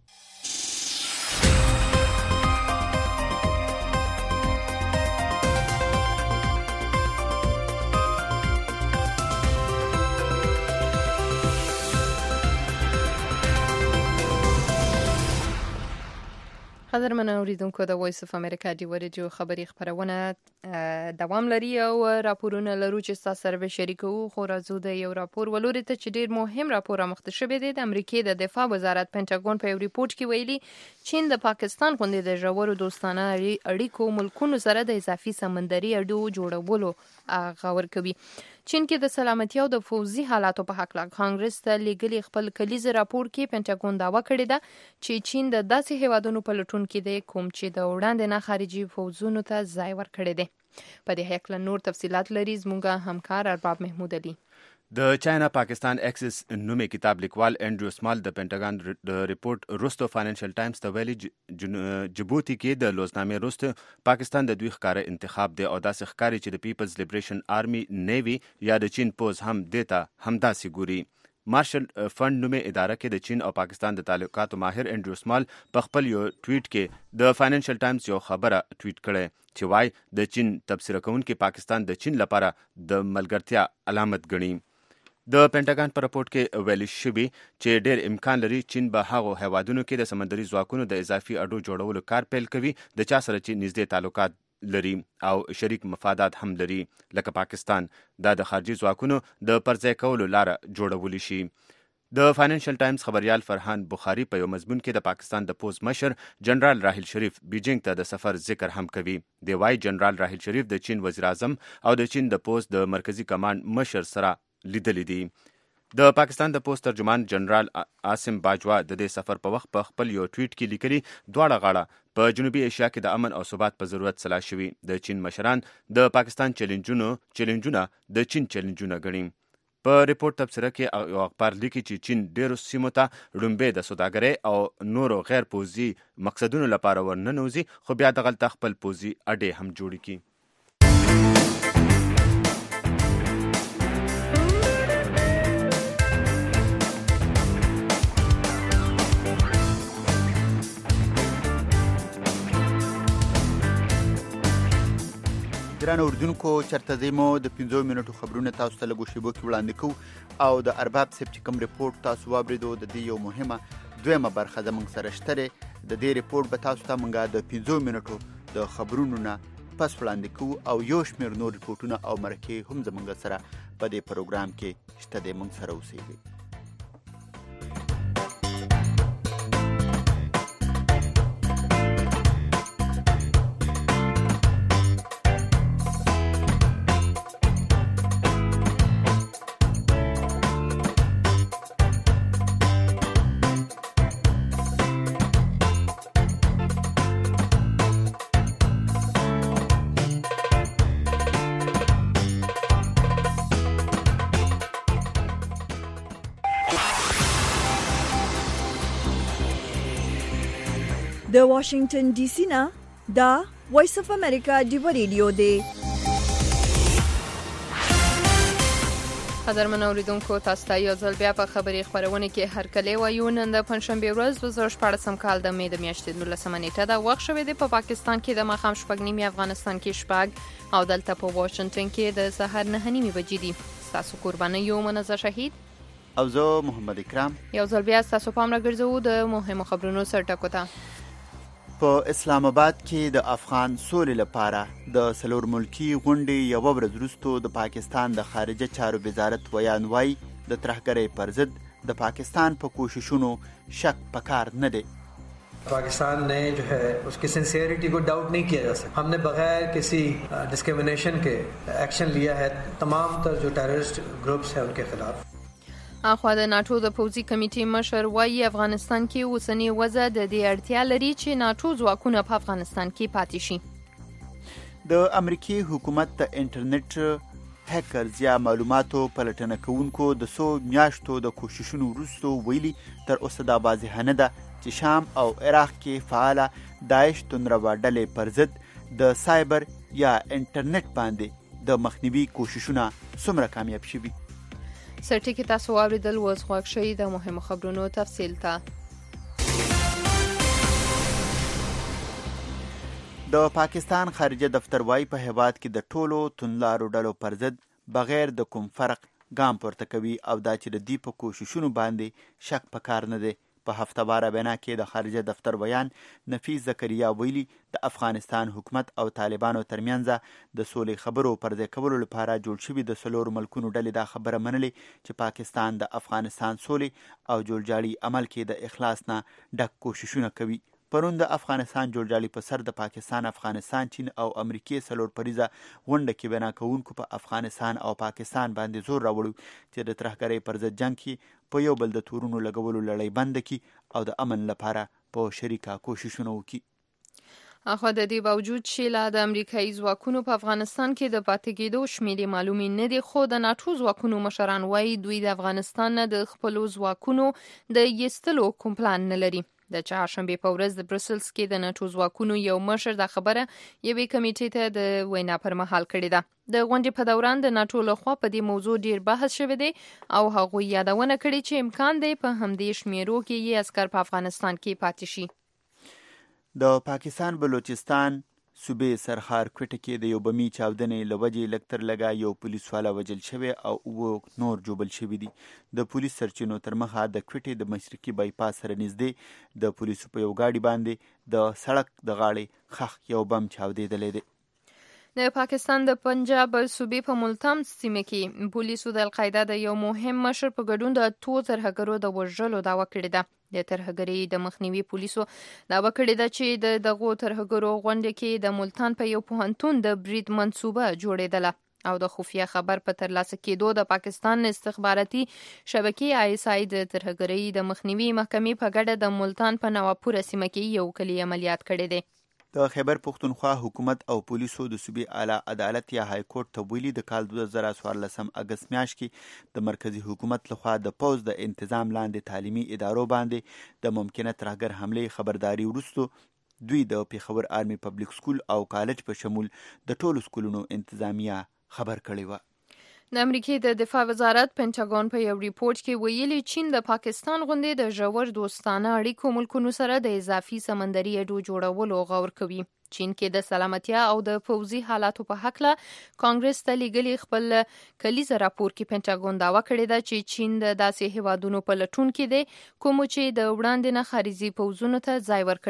قدرمن اوریدونکو د وایس اف امریکا دی ورجو خبری خبرونه دوام لري او راپورونه لرو چې تاسو سره به شریکو. خو راځو د یو راپور ولوري ته چې ډیر مهم راپور مخته شوی دی. د امریکای د دفاع وزارت پینټاګون په یو ریپورت کې ویلي چین د پاکستان غوندې د ژورو دوستانه اړیکو ملکونو سره د اضافي سمندري اډو جوړولو غور کوي. چین کې د سلامتي او د فوزي حالاتو په حق لا کانګرس ته لیګلی خپل کلیزه راپور کې پینټاګون داوا کړی ده چې چین د داسې هیوادونو په لټون کې دی کوم چې د وړاندې نه خارجي فوزونو ته ځای ورکړی دی. په دې حق له نور تفصيلات لري زموږ همکار ارباب محمود علي. د چاینا پاکستان ایکسس نومي کتاب لیکوال انډریو سمال د پینټاګون د ریپورت روستو فاینانشل ټایمز ته ویلي جبوتی کې د لوزنامې روستو پاکستان د دوی ښکار انتخاب دی او داسې ښکاري چې د پیپلز لیبریشن آرمي نیوی یا د چین پوز هم دیتا همداسې ګوري. مارشل فند نومي اداره کې د چین او پاکستان د تعلقاتو ماهر انډریو سمال په خپل یو ټویټ کې د فاینانشل ټایمز یو خبره ټویټ کړي چې وايي د چین تبصره کوونکي پاکستان د چین لپاره د ملګرتیا علامت ګڼي. د پینټاګون په راپورټ کې ویل شوی چې ډېر امکان لري چین به هغو هیوادونو کې د سمندري ځواکونو د اضافي اډو جوړولو کار پیل کوي د چا سره چې نږدې تعلقات لري او شریک مفادات هم لري لکه پاکستان. دا د خارجي ځواکونو د پرځای کولو لاره جوړولی شي. د فاینانشل ټایمز خبريال فرحان بخاری په یو مضمون کې د پاکستان د پوز مشر جنرال راحیل شریف بیجینګ ته د سفر ذکر هم کوي. دی وايي جنرال راحیل شریف د چین وزیر اعظم او د چین د پوز د مرکزی کمانډ مشر سره لیدلې دي. د پاکستان د پوسټ ترجمان جنرال عاصم باجوا د دې سفر په وخت په خپل یو ټویټ کې لیکلي دواړه غاړه په جنوبي ایشیا کې د امن او ثبات په ضرورت سلا شوي. د چین مشران د پاکستان چیلنجونو چیلنجونه د چین چیلنجونه ګڼي. په ریپورت تبصره کې یو اخبار لیکي چې چین ډیرو سیمو ته لومبې د سوداګرۍ او نورو غیر پوزي مقصدونو لپاره ورننوزي خو بیا دغلته خپل پوزي اډې هم جوړ کړي. ګرانو اردوونکو چرته ځای مو د پنځو منټو خبرونه تاسو ته لږو شیبو کې وړاندې کوو او د ارباب صاحب چې کوم ریپورټ تاسو واورېدو د دې یو مهمه دویمه برخه زموږ سره شته. د دې ریپورټ به تاسو ته موږ د پنځو منټو د خبرونو نه پس وړاندې کوو او یو شمېر نور ریپورټونه او مرکې هم زموږ سره په دې پروګرام کې شته دی. موږ سره اوسئ. د واشنگټن ډي سي نه دا وایس اف امریکا ډیو ریډیو دی. قدرمن اوریدونکو، تاسو ته یو ځل بیا په خبري خبرونه کې هرکلی وایو. نن د پنځشنبې ورځ دوه زره شپاړسم کال د مې د میاشتې نولسمه نیټه ده. وخت شوی دی په پاکستان کې د ماښام شپږ نیمې، افغانستان کې شپږ او دلته په واشنګټن کې د سهار نهه نیمې بجې دي. ستاسو قرباني یو منزه شهید او زه محمد اکرام. یو ځل بیا ستاسو پام راګرځوو د مهمو خبرونو سرټکو ته. په اسلام آباد کې د افغان سولې لپاره د څلور ملکي غونډې یوه ورځ وروسته د پاکستان د خارجه چارو وزارت ویان وایي د ترهګرۍ پر ضد د پاکستان په کوششونو شک پکار نه دی. पाकिस्तान ने जो है उसकी सिंसियरिटी को डाउट नहीं किया जा सकता. हमने बगैर किसी डिस्क्रिमिनेशन के एक्शन लिया है तमाम तर जो टेररिस्ट ग्रुप्स हैं उनके खिलाफ. اخوا د ناټو د پوځي کمیټې مشر وایي افغانستان کې اوسنی وضع د دې اړتیا لري چې ناټو ځواکونه په افغانستان کې پاتې شي. د امریکای حکومت د انټرنیټ هیکرز یا معلوماتو پلټنه کوونکو د څو میاشتو د کوششونو وروسته ویلي تر اوسه دا واضح نه ده چې شام او عراق کې فعاله داعش توندروا ډلې پر ضد د سایبر یا انټرنیټ باندې د مخنیوي کوششونه څومره کامیاب شوي. سرټکی تاسو واوریدل وز غوښ شي د مهمو خبرونو تفصیل ته. د پاکستان خارجه دفتر وايي په هیواد کې د ټولو توندلارو ډلو پر ضد بغیر د کوم فرق ګام پورته کوي او دا چې د دې په کوششونو باندې شک پکار نه دی. په هفتهواره وینا کې د خارجه دفتر بیان نفیس زکریا ویلي د افغانستان حکومت او طالبانو ترمنځ د سولې خبرو پر ځای کولو لپاره جوړ شوي د څلورو ملکونو ډلې دا خبره منلې چې پاکستان د افغانستان سولې او جوړجاړي عمل کې د اخلاص نه ډک کوششونه کوي. پرون د افغانستان جوړجاړي په سر د پاکستان، افغانستان، چین او امریکای څلور پریزه غونډه کې وینا کوونکو په افغانستان او پاکستان باندې زور راوړو چې د ترهګرۍ پر ضد جنګ کې په یو بل د تورونو لګولو لړۍ بند کړي او د امن لپاره په شریکه کوششونه وکړي. اخوا د دې باوجود چې لا د امریکایي ځواکونو په افغانستان کې د پاتې کېدو شمېرې معلومې نه دي، خو د ناټو ځواکونو مشران وایي دوی د افغانستان نه د خپلو ځواکونو د ایستلو کوم پلان نه لري. د چهارشنبې په ورځ د برسلز کې د ناټو ځواکونو یو مشر دا خبره یوې کمیټې ته د وینا پر مهال کړې ده. د غونډې په دوران د ناټو لخوا په دې موضوع ډیر بحث شوی دی او هغوی یادونه کړې چې امکان دی په همدې شمیرو کې یې عسکر په افغانستان کې پاتې شي. د پاکستان بلوچستان صوبې سرخار کوټه کې د یو بمي چاودنې له وجې لږ تر لږه یو پولیسواله وژل شوی او اووه نور ژوبل شوي دي. د پولیس سرچینو تر مخه د کوټې د مشرقي بایپاس سره نږدې د پولیسو په یو ګاډي باندې د سړک د غاړې خښ یو بم چاودېدلی دی. د پاکستان د پنجاب صوبې په ملتان سیمه کې پولیسو د القاعده د یو مهم مشر په ګډون د اتو ترهګرو د وژلو دعوه کړې ده. د ترهګرۍ د مخنیوي پولیسو دعوه کړې ده چې د دغو ترهګرو غونډه کې د ملتان په یو پوهنتون د برید منصوبه جوړېدله او د خفیه خبر په ترلاسه کېدو د پاکستان استخباراتي شبکې آی اس آی د ترهګرۍ د مخنیوي محکمې په ګډه د ملتان په نواپوره سیمه کې یو کلي عملیات کړی دی. د خیبر پختونخوا حکومت او پولیسو د صوبې اعلی عدالت یا های کورټ ته ویلي د کال دوه زره څوارلسم اګست میاشت کې د مرکزی حکومت لخوا د پوز د انتظام لاندې تعلیمي ادارو باندې د ممکنه ترهګر حملې خبرداري وروسته دوی د پیښور آرمي پبلک سکول او کالج په شمول د ټولو سکولونو انتظامیه خبر کړی و. د امریکای د دفاع وزارت پینټاګون په یو ریپورت کې ویلي چین د پاکستان غوندې د ژور دوستانه اړیکو ملکونو سره د اضافي سمندري اډو جوړولو غور کوي. چین کې د سلامتیا او د پوځي حالاتو په هکله کانګرس ته لیږلي خپل کلیزه راپور کې پینټاګون دعوه کړې ده چې چین د داسې هیوادونو په لټون کې دی کومو چې د وړاندې نه خارجي پوځونو ته ځای ورکړی دی.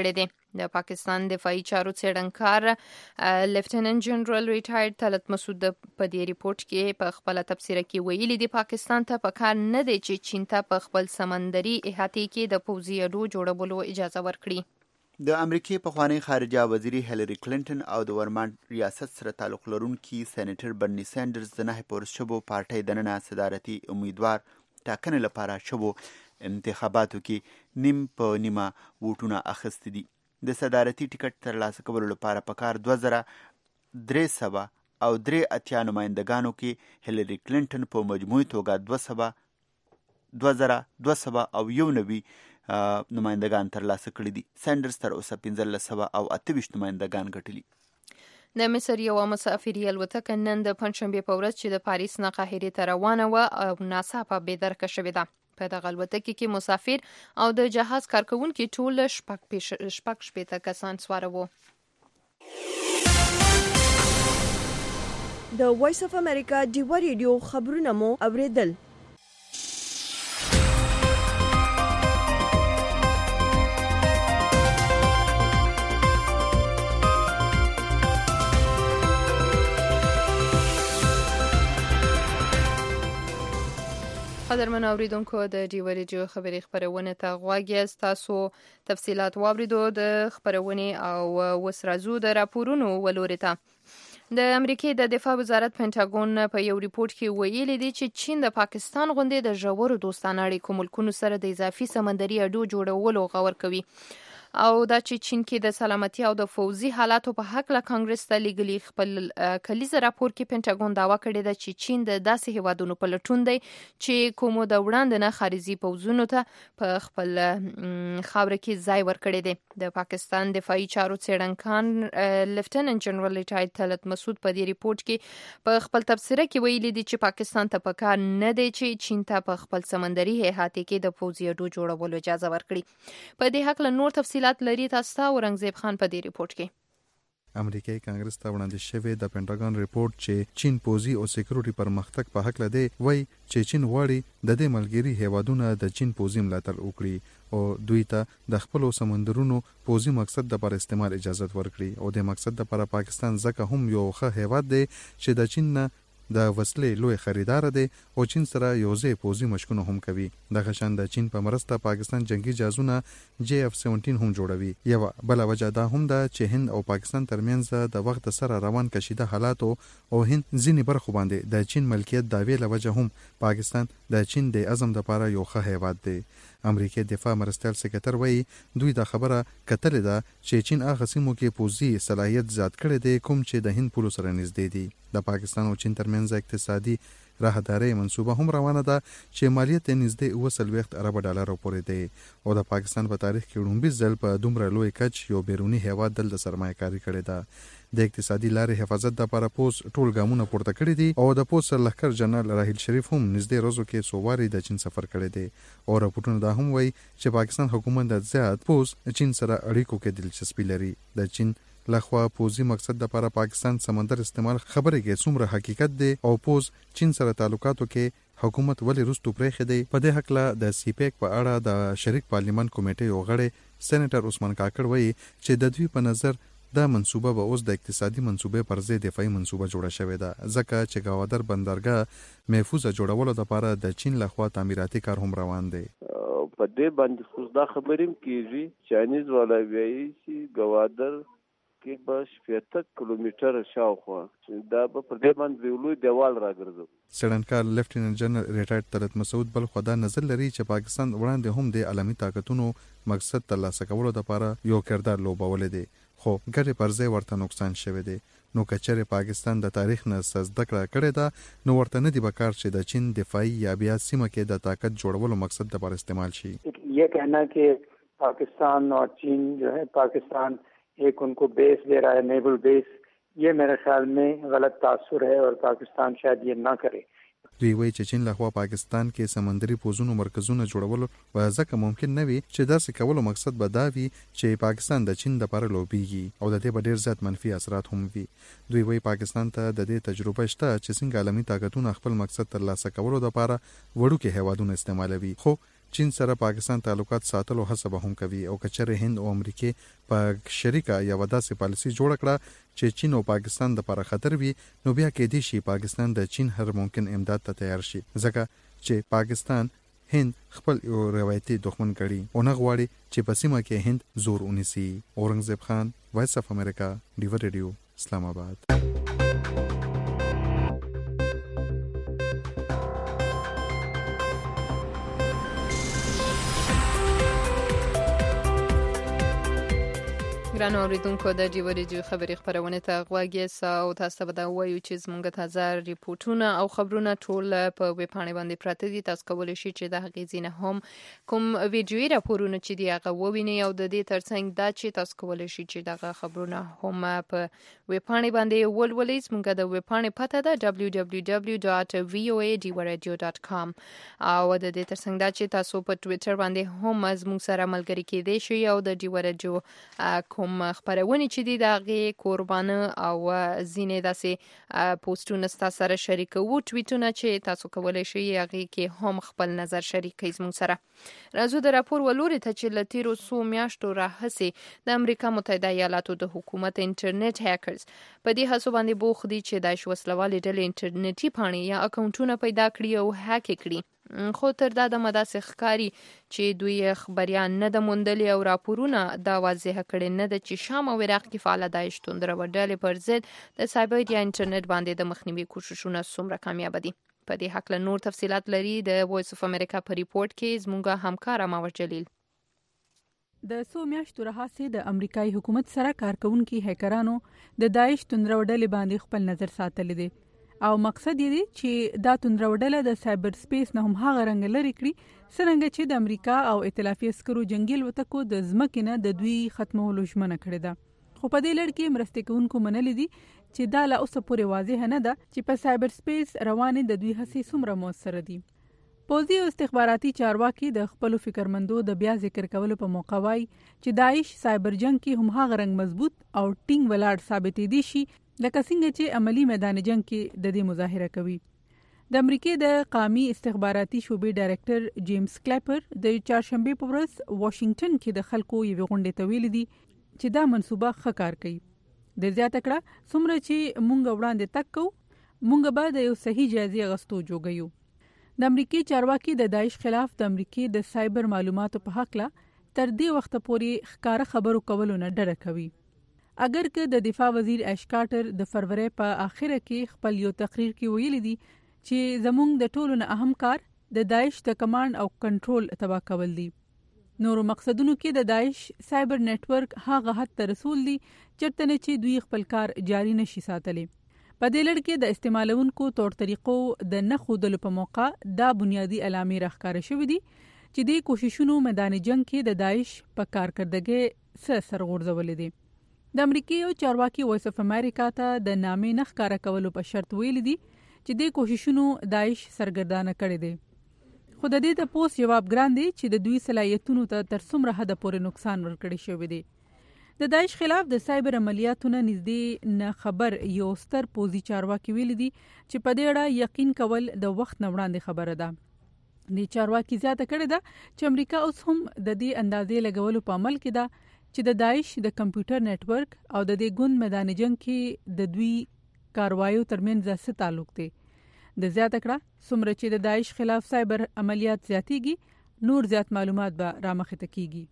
د پاکستان دفاعي چارو څېړنکار لیفټیننټ جنرال ریټایرډ طلعت مسعود په دې ریپورت کې په خپل تبصره کې ویلي دی پاکستان ته پکار نه دی چې چین ته په خپل سمندري احاطې کې د پوځي اډو جوړولو اجازه ورکړي. د امریکای پخوانی خارجه وزیري هیلری کلینټن او د ورمانډ ریاست سره تعلق لرونکي سېنیټر برني سینډرز د نه پورس شبو پارټۍ دننه صدارتي امیدوار ټاکنې لپاره شبو انتخاباتو کې نیم په نیمه ووټونه اخیستي دي. د صدارتي ټیکټ ترلاسه کولو لپاره په کار دوه زره درې سوه او درې اتیا نمایندګانو کې هیلری کلینټن په مجموعي توګه دوه سوه دوه زره دوه سوه او یو نوي نمایندګان ترلاسه کړي دي. سینډرز تر اوسه پنځلس سوه او اته ویشت نمایندګان ګټلي. د مصر یوه مسافري الوتکه نن د پنجشنبې په ورځ چې د پاریس نه قاهرې ته روانه وه او ناڅاپه بېدرکه شوې ده. په دغه الوتکې کې مسافر او د جهاز کارکوونکي ټول شپږ شپېته کسان سواره وو. د وایس اف امریکا ډیوا ریډیو خبرونه مو اوریدل. قدرمن اوریدونکو د ډیوا ریډیو خبري خبرونه ته غوږ یاست. تاسو تفصيلات واوریدو د خبرونه او وسرازو د راپورونو ولوري ته. د امریکای د دفاع وزارت پینټاګون په یو ریپورت کې ویلي دی چې چین د پاکستان غوندې د ژورو دوستانه اړیکو ملکونو سره د اضافي سمندري اډو جوړولو غور کوي او دا چې چین کې د سلامتي او د فوزي حالاتو په حق له کانګرس ته لیږلي خپل کلیزه راپور کې پینټاګون دعوا کړې ده چې چین د داسې هیوادونو په لټون دی چې کومو د وړاندې نه خارجي پوځونو ته په خپل خاوره کې ځای ورکړی دی. د پاکستان دفاعي چارو څېړنکان لیفټیننټ جنرال ریټایرډ طلعت مسعود په دې ریپورت کې په خپل تبصره کې ویلي دي چې پاکستان ته پکار نه دی چې چین ته په خپل سمندري احاطې کې د پوځي اډو جوړولو اجازه ورکړي. په دې حق له نور تفصیل لري. تاسو اورنګزیب خان په دې ریپورت کې امریکای کانګرس ته وړاندې شوی د پینټاګون ریپورت چې چین پوزي او سکیورټي پرمختګ په حق لدی وای چې چین غواړي د دې ملګری هیوادونو د چین پوزي ملاتړ وکړي او دوی ته د خپل سمندرونو پوزي مقصد د پر استعمال اجازه ورکړي او د مقصد د پر پاکستان ځکه هم یو ښه هیواد دی چې د چین نه د وسلې لوی خریدار دی او چین سره یو ځای پوزي مشکونه هم کوي. دغه شان د چین په مرسته پاکستان جنگي جهازونه جی اف سیونټین هم جوړوي. یو بل وجه دا هم ده چې هند او پاکستان ترمنځ د وخت سره روان کشیده حالات او هند ځینې برخو باندې د چین ملکیت دعوی لوجه هم پاکستان د چین د اعظم لپاره یو ښه هیواد دی. امریکای دفاع مرستیال سکرټر وایي دوی دا خبره کتلې ده چې چین هغه سیمو کې پوزي صلاحیت زیات کړی دی کوم چې د هند پولو سره نږدې دي. د پاکستان او چین ترمنځ اقتصادي راهداري منصوبه هم روانه ده چې مالیت یې نږدې اوه څلوېښت اربه ډالرو پورې دی او د پاکستان په تاریخ کې لومړی ځل په دومره لوی کچ یو بیروني هیواد دلته سرمایه‌کاري کړې ده. د اقتصادي لارې حفاظت لپاره پوز ټول ګامونه پورته کړي دي او د پوز سرلښکر جنرال راحیل شریف هم نږدې ورځو کې څو وارې د چین سفر کړی دی او راپورټونه دا هم وایي چې پاکستان حکومت د زیات پوز چین سره اړیکو کې دلچسپي لري. د چین لخوا پوزي مقصد لپاره پاکستان سمندر استعمال خبرې کې څومره حقیقت دی او پوز چین سره تعلقاتو کې حکومت ولې رستو پرېښی دی. په دې حق د سی پیک په اړه د شریک پارلیمان کمیټې یو غړی سېنیټر عثمان کاکړ وایي چې د دوی په نظر دا منصوبه به اوس د اقتصادي منصوبې پر ځای دفاعي منصوبه جوړه شوې ده ځکه چې ګوادر بندرګاه محفوظه جوړولو لپاره د چین لخوا تعمیراتي کار هم روان دی. په دې باندې خو دا خبرې کیږي چاینیز والا وایي چې ګوادر کې به شپېته کیلومتره شاوخوا دا به پر دې باندې لوی دیوال راګرځي. څېړنکار لیفټیننټ جنرال ریټایرډ طلعت مسعود بل خو دا نظر لري چې پاکستان وړاندې هم د عالمي طاقتونو مقصد ترلاسه کولو لپاره یو کردار لوبولی دی خو ګټې پر ځای ورته نقصان شوی دی. نو کچره پاکستان د تاریخ نه زده کړه کړې ده نو ورته نه دی بکار چې د چین دفاعي یا بیا سیمه کې د طاقت جوړولو مقصد لپاره استعمال شي. یہ کہنا کہ پاکستان اور چین جو ہے پاکستان ایک ان کو بیس دے رہا ہے نیول بیس یہ میرے خیال میں غلط تاثر ہے اور پاکستان شاید یہ نہ کرے. دوی وایي چې چین لخوا پاکستان کې سمندري پوزونو مرکزونه جوړولو و ځکه ممکن نه وي چې داسې کولو مقصد به دا وي چې پاکستان د چین لپاره لوبېږي او د دې به ډېر زیات منفي اثرات هم وي. دوی وایي پاکستان ته د دې تجربه شته چې څنګه عالمي طاقتونه خپل مقصد ترلاسه کولو لپاره وړوکې هیوادونه استعمالوي خو چین سره پاکستان تعلقات ساتلو هڅه به هم کوي او کچره هند او امریکا په شریکه یو داسې پالیسي جوړ کړه چې چین او پاکستان د لپاره خطر وي، نو بیا کې دی شي پاکستان د چین هر ممکن امداد ته تیار شي، ځکه چې پاکستان هند خپل یو روایتي دښمن کړي او نه غواړي چې په سیمه کې هند زور ونیسي. اورنګزیب خان، وایس اف امریکا، ډیو ریډیو، اسلام آباد. ګرانو اوریدونکو د ډیو ریډیو خبري خبرونه ته غوږ یاست او تاسو به دا وایو چې زموږ تازه ریپورتونه او خبرونه ټول په ویب پاڼې باندې پراته دي. تاسو کولی شئ چې د هغې ځینې هم کوم ویډیویي راپورونه چې دي هغه ووینئ او د دې ترڅنګ دا چې تاسو کولی شئ چې دغه خبرونه هم په ویب پاڼې باندې ولولئ. زموږ د ویب پاڼې پته ده دبلیو دبلیو دبلیو ډاټ وی او ای ډیو ریډیو ډاټ کام او د دې ترڅنګ دا چې تاسو په ټویټر باندې هم زموږ سره ملګري کېدای شئ او د ډیو ریډیو کوم خبرونه چې دي د هغې قربانه او ځینې داسې پوسټونه ستاسو سره شریکوو، ټویټونه چې تاسو کولی شئ هغې کې هم خپل نظر شریک کړئ زموږ سره. راځو د راپور ولورې ته چې له تېرو څو میاشتو راهیسې د امریکا متحده ایالاتو د حکومت انټرنیټ هیکرز په دې هڅو باندې بوخت دي چې داعش وسلوالې ډلې انټرنیټي پاڼې یا اکاونټونه پیدا کړي او هیک کړي، خو تر دا دمه داسې ښکاري چې دوی خبریان نه ده موندلي او راپورونه دا واضحه کړې نه ده چې شام او عراق کې فعاله داعش توندروه ډلې پر ضد د سایبر یا انټرنیټ باندې د مخنیوي کوښښونه څومره کامیابه دي. په دې هکله نور تفصیلات لري د وایس اف امریکا په ریپورت کې زموږ همکاره ماور جلیل. د څو میاشتو راهیسې د امریکایي حکومت سره کارکونکي هیکرانو د داعش توندرو ډلې باندې خپل نظر ساتلی دی او مقصد یې دی چې دا توندرو ډله د سایبر سپیس نه هم هغه رنګ لري کړي څرنګه چې د امریکا او ائتلافي عسکرو جنگي الوتکو د ځمکې نه د دوی ختمولو ژمنه کړې ده. خو په دې لړ کې مرستې کوونکو منلي دي چې دا لا اوسه پورې واضح نه ده چې په سایبر سپیس روانې د دوی هڅې څومره مؤثره دي. پوځي او استخباراتي چارواکي د خپلو فکرمندو د بیا ذکر کولو په موقع وایي چې داعش سایبر جنگ کې هم هغه رنګ مضبوط او ټینګ ولاړ ثابتې دي شي لکه څنګه چې عملی میدان جنگ کې د دې مظاهره کوي. د امریکای د قومي استخباراتي شعبې ډایرکټر جیمز کلیپر د چهارشنبه په ورځ واشنگټن کې د خلکو یوې غونډې ته ویلي دي چې دا منصوبه ښه کار کوي. د زیاته کړه څومره چې مونږ وړاندې تک کوو مونږ به د یو صحیح جایزې اغستو جوګیو. د امریکای چارواکي د داعش خلاف د امریکای د سایبر معلوماتو په حق لا تر دې وخت پورې ښکاره خبرو کولو نه ډډه کوي. اگر که د دفاع وزیر اش کارټر د فروری په اخره کې خپل یو تقریر کې ویلي دي چې زموږ د ټولو نه اهم کار د داعش د کمانډ او کنټرول تباه کول دي. نورو مقصدونو کې د داعش سایبر نیټورک هغه حد ته رسول دي چېرته نه چې دوی خپل کار جاری نشي ساتلی. په دې لړ کې د استعمالونکو طور طریقو د نه ښودلو په موقع دا بنیادی علامې راښکاره شوې دي چې د کوششونو میدان جنگ کې د داعش په کارکردګۍ څه سرغورځولې دي. د امریکای او چارواکي وایس اف امریکا ته د نامې نه ښکاره کولو په شرط ویلي دي چې د کوششونو داعش سرګردانه کړي دي. خو د دې تپوس جواب ګران دی چې د دوی صلاحیتونو ته تر څومره حده پورې نقصان ورکړی شوی دی. د داعش خلاف د سایبر عملیاتو نه نږدې نه خبر یو ستر پوځي چارواکي ویلي دي چې په دې اړه یقین کول د وخت نه وړاندې خبره ده. د چارواکي زیاته کړې ده چې امریکا اوس هم د دې اندازې لګولو په عمل کې ده چې د داعش د کمپیوټر نیټورک او د دې ګوند میدان جنگ کې د دوی کاروایو ترمنځ څه تعلق دی. د زیاته کړه څومره چې د داعش خلاف سایبر عملیات زیاتیږي نور زیات معلومات به رامخته کیږي.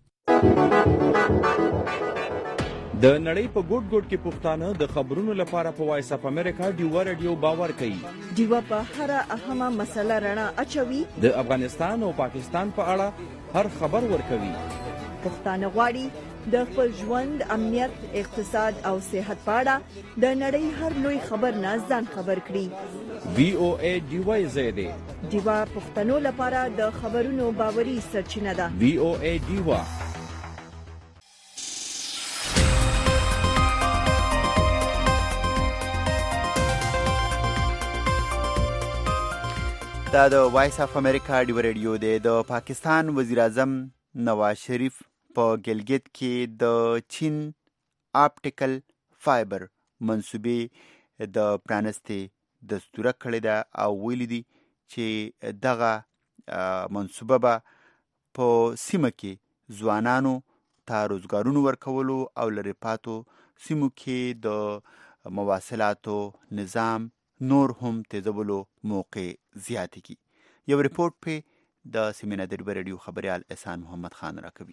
د نړۍ په ګوټ ګوټ کې پښتانه د خبرونو لپاره په وایس اف امریکا ډیو ریډیو باور کوي. ډیو په هر اهمه مسله رڼا اچوي. د افغانستان او پاکستان په اړه هر خبر ورکوي. پښتانه غواړي د خپل ژوند، امنیت، اقتصاد او صحت په اړه د نړۍ هر لوی خبر نه ځان خبر کړي. وی او ای ډیوای زیاده ډیوا پښتنو لپاره د خبرونو باوري سرچینه ده. وی او ای ډیوا دا د وایس اف امریکا ډیو ریډیو دی. د پاکستان وزیر اعظم نواز شریف په ګلګت کې د چین آپټیکل فایبر منصوبې د پرانستې دستوره کړې ده او ویلي دي چې دغه منصوبه به په سیمه کې ځوانانو ته روزګارونو ورکولو او لرې پاتو سیمو کې د مواصلاتو نظام نور هم تیزولو موقع زیاتې کی. یو ریپورت په د سیمینه د ریډیو خبريال احسان محمد خان راکوي.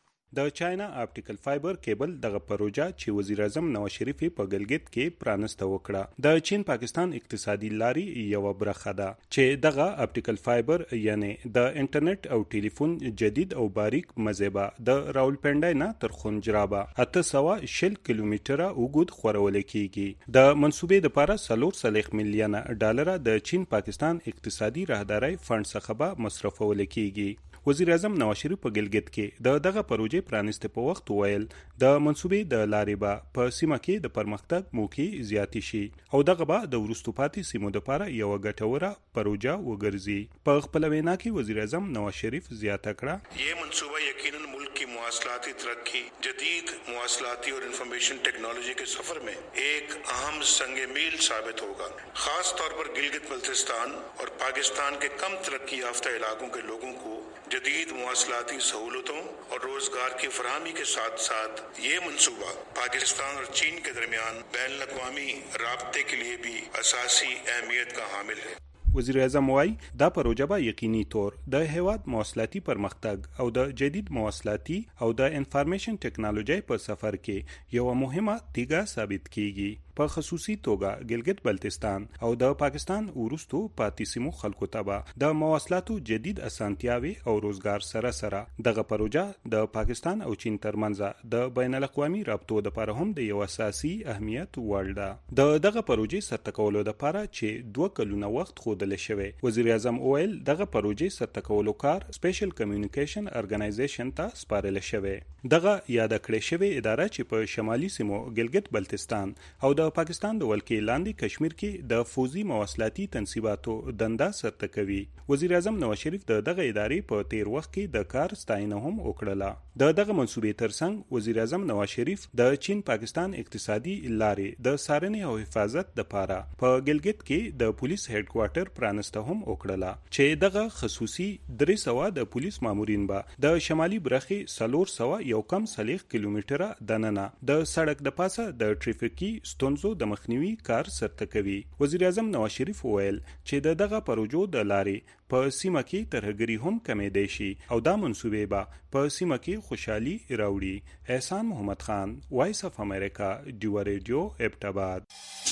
د چاینا اپټیکل فایبر کیبل دغه پروژه چې وزیر اعظم نواز شریف په ګلګت کې پرانسته وکړه د چین پاکستان اقتصادي لارې یو برخه ده چې دغه اپټیکل فایبر یعنی د انټرنیټ او ټلیفون جدید او باریک مزيبه د راولپنډای نه تر خنجرابه اته سوه شل کیلومتره اوږد خورول کیږي. د منسوبې لپاره سلور سلیخ میلیونه ډالر د چین پاکستان اقتصادي راهداري فند څخه به مصرفول کیږي. وزیر اعظم نواز شریف په ګلګت کې د دغه پروژې پرانسته په وخت ویل د منسوبې د لارې به په سیمه کې د پرمختګ موقع زیات شي او دغه به د ورستو پاتې سیمو لپاره یو ګټوره پروژه وګرځي. په خپل وینا کې وزیر اعظم نواز شریف زیاته کړه یہ منصوبہ یقیناً ملک کی مواصلاتی ترقی جدید مواصلاتی اور انفارمیشن ٹیکنالوجی کے سفر میں ایک اہم سنگ میل ثابت ہوگا. خاص طور پر گلگت بلتستان اور پاکستان کے کم ترقی یافتہ علاقوں کے لوگوں کو جدید مواصلاتی سہولتوں اور روزگار کی فراہمی کے ساتھ ساتھ یہ منصوبہ پاکستان اور چین کے درمیان بین الاقوامی رابطے کے لیے بھی اساسی اہمیت کا حامل ہے. وزیر اعظم وايي دا پروژه به یقیني طور د هیواد مواصلاتي پرمختګ او د جدید مواصلاتي او د انفارمیشن ټیکنالوژي په سفر کې یو مهمه تیګه ثابت کیږي. په خصوصي توګه ګلګت بلتستان او د پاکستان ورستو پاتې سیمو خلکو ته به د مواصلاتو جدید اسانتیاوي او روزګار سره سره دغه پروژه د پاکستان او چین ترمنځ د بین الاقوامي رابطو لپاره هم د یو اساسي اهمیت وړ ده. د دغه پروژې سرته کولو لپاره چې دوه کلونه وخت خودل شوی وزیر اعظم اویل دغه پروژې سرته کولو کار سپیشل کمیونیکیشن ارګنایزیشن ته سپارل شوی. دغه یاد کړې شوی اداره چې په شمالي سیمو ګلګت بلتستان او د پاکستان د ولکې لاندې کشمیر کې د فوزي مواصلاتي تنصیباتو دنده سرته کوي. وزیر اعظم نواز شریف د دغه ادارې په تیر وخت کې د کار ستاینه هم وکړه. د دغه منسوبې ترڅنګ وزیر اعظم نواز شریف د چین پاکستان اقتصادي لارې د څارنې او حفاظت لپاره په ګلګت کې د پولیس هډ کوارټر پرانسته هم وکړه چې دغه خصوصي درې سوه د پولیس مامورین به د شمالي برخې سلور سوه یو کم سلیخ کیلومتره دننه د سړک د پاسه د ټریفیکي ستونزو د مخنیوي کار سرته کوي. وزیر اعظم نواز شریف ویل چې د دغه پروژو د لارې په سیمه کې ترهګري هم کمېدای شي او دا منسوبې به په سیمه کې خوشحالي راوړي. احسان محمد خان، وایس اف امریکا، ډیوا ریډیو، ابټاباد.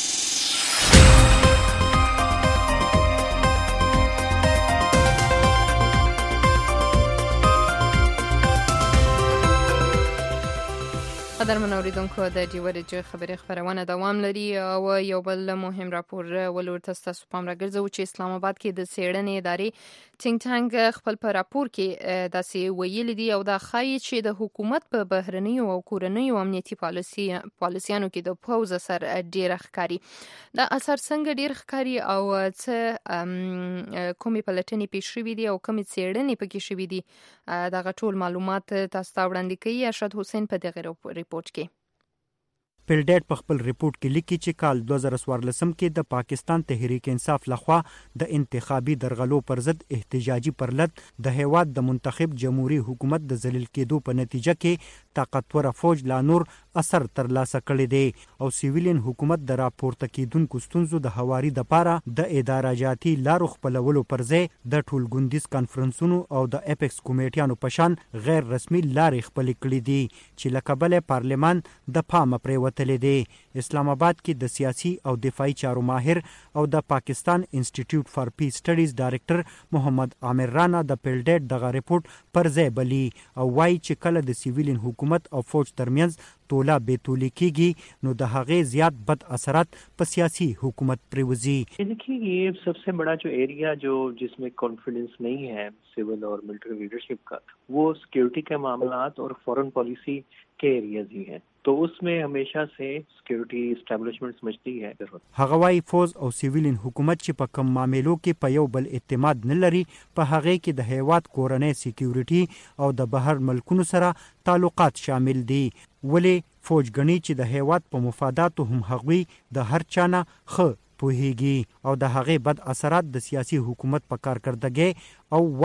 قدرمن اوریدونکو د ډیوا ریډیو خبري خبرونه دوام لري او یو بل مهم راپور ولور تاسو پام راګرځو چې اسلام آباد کې د سیړنې ادارې تینګ تانګ خپل په راپور کې داسې ویلي دي او دا ښایي چې د حکومت په بهرنیو او کورنیو امنیتي پالیسي پالیسیانو کې د پوز اثر ډیر ښکاري. دا اثر څنګه ډیر ښکاري او څه کومې پلټنې پیښ شوې دي او کومې څېړنې پکې شوې دي دغه ټول معلومات تاسو ته وړاندې کوي ارشد حسین په دغه ریپورت کې. پیلډیټ په خپل ریپورت کې لیکي چې کال دوه زره څوارلسم کې د پاکستان تحریک انصاف لخوا د انتخابي درغلو پر ضد احتجاجي پرلط د هیواد د منتخب جمهوریت حکومت د ذلیل کېدو په نتیجه کې طاقتوره فوج لا نور اثر ترلاسه کړی دی او سیویلین حکومت د راپورته کېدونکو ستونزو د هواري د پاره د ادارجاتي لارو خپلولو پر ځای د ټولګوندیز کانفرنسونو او د اپیکس کمیټیانو په شان غیر رسمي لارې خپلې کړې دي چې له کبله پارلمان د پامه پرېوت دی. اسلام آباد کې د سیاسي او دفاعي چارو ماهر او د پاکستان انسټیټیوټ فار پیس سټډیز ډایریکټر محمد عامر رانا د پیلډیټ دغه ریپورت پر ځای بلی او وایي چې کله د سیویلین حکومت او فوج ترمنځ تولا بیتولی کیږي نو د هغې زیات بد اثرات په سیاسي حکومت پریوزي. देखिए ये सबसे बड़ा जो एरिया जो जिसमें कॉन्फिडेंस नहीं है सिविल और मिलिट्री लीडरशिप का वो सिक्योरिटी के मामलात और फॉरेन पॉलिसी के एरियाज ही हैं तो उसमें हमेशा से सिक्योरिटी एस्टैब्लिशमेंट समझती है. هغه وايي فوج او سیویلین حکومت چې په کم معاملو کې په یو بل اعتماد نه لري په هغه کې د هیواد کورنۍ سکیورټي او د بهر ملکونو سره تعلقات شامل دي. ولی فوج غني چې د هیواد په مفاداتو هم هغوی د هر چانه خ پوهیږي او د هغه بد اثرات د سیاسي حکومت په کارکردګۍ او واک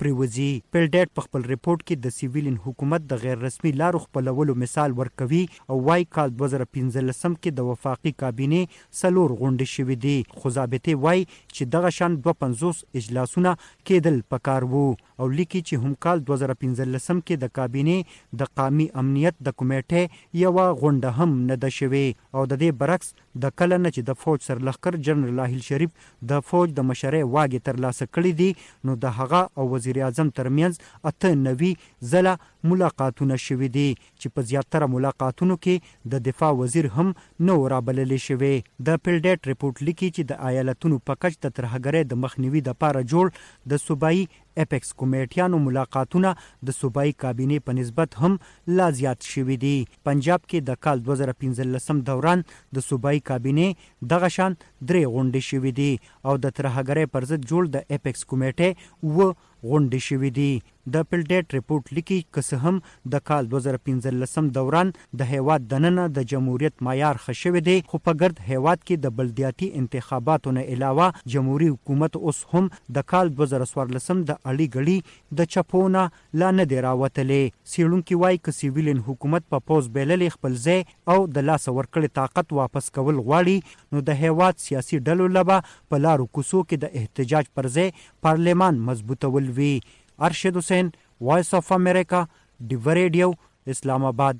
پریوزي. پیلډیټ په خپل ریپورت کې د سیویلین حکومت د غیر رسمي لارو خپلولو مثال ورکوي او وايي کال دوه زره پنځلسم کې د وفاقي کابینې څلور غونډې شوې دي، خو ضابطې وايي چې دغه شان دوه پنځوس اجلاسونه کېدل پکار وو او لیکي چې هم کال دوه زره پنځلسم کې د کابینې د قومي امنیت د کمیټې یوه غونډه هم نه ده شوې او د دې برعکس د کله نه چې د فوج سرلښکر جنرال راحیل شریف د فوج د مشرۍ واګې ترلاسه کړي دي نو د هغه او وزیر اعظم ترمنځ اته نوي ځله ملاقاتونه شوي دي چې په زیاتره ملاقاتونو کې د دفاع وزیر هم نه و رابللی شوی. د پیلډیټ ریپورت لیکي چې د ایالتونو په کچ د ترهګرۍ د مخنیوي دپاره جوړ د صوبایي اپیکس کمیټیانو ملاقاتونه د صوبایي کابینې په نسبت هم لا زیات شوي دي. پنجاب کې د کال دوه زره پنځلسم دوران د صوبایي کابینې دغه شان درې غونډې شوي دي او د ترهګرۍ پر ضد جوړ د اپیکس کمیټې و غونډې شوي دي. د پیلډیټ ریپورت لیکي که څه هم د کال دوه زره پنځلسم دوران د هیواد دننه د جمهوریت معیار ښه شوی دی، خو په ګرد هیواد کې د بلدیاتي انتخاباتو نه علاوه جمهوریت حکومت اوس هم د کال دوه زره څوارلسم د اړې ګړي د چپونه لا نه دی راوتلی. څېړونکي وایي که سیویلین حکومت په پوز بیللی خپل ځای او د لاسه ورکړي طاقت واپس کول غواړي نو د هیواد سیاسي ډلو لبه په لارو کوڅو کې د احتجاج پر ځای پارلمان مضبوطول وي. ارشد حسین، وائس آف امریکا، ډیو ریډیو، اسلام آباد.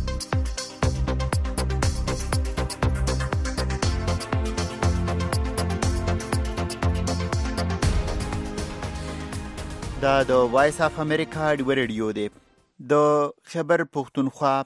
دا د وایس آف امریکا ډیو ریډیو دی. د خیبر پښتونخوا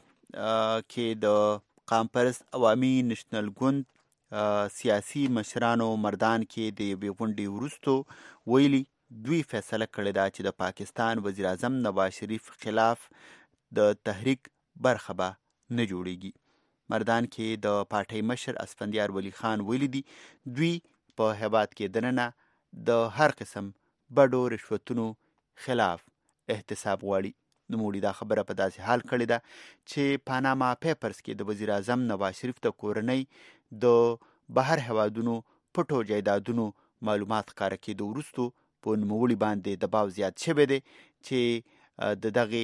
کې د قام پرست عوامي نېشنل ګوند سیاسي مشرانو مردان کې د یوې غونډې وروستو ویلي دوی فیصله کړې ده چې د پاکستان وزیر اعظم نواز شریف خلاف د تحریک برخه به نه جوړیږي. مردان کې د پارټۍ مشر اسفندیار ولی خان ویلي دي دوی په هیواد کې دننه د هر قسم بډو رشوتونو خلاف احتساب غواړي. نوموړي دا خبره په داسې حال کړې ده چې پاناما پیپرز کې د وزیر اعظم نواز شریف د کورنۍ د بهر هیوادونو پټو جایدادونو معلومات ښکاره کېدو وروستو په نوموړي باندې دباو زیات شوی دی چې د دغې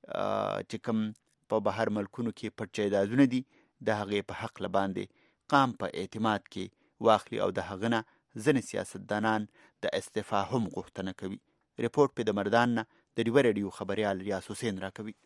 چې کوم په بهر ملکونو کې پټ جایدادونه دي د هغې په حق باندې قام په اعتماد کې واخلي او د هغه نه ځینې سیاستدانان د استعفا هم غوښتنه کوي. ریپورټ په د مردان نه د ډیو ریډیو خبریال ریاض حسین راکوي.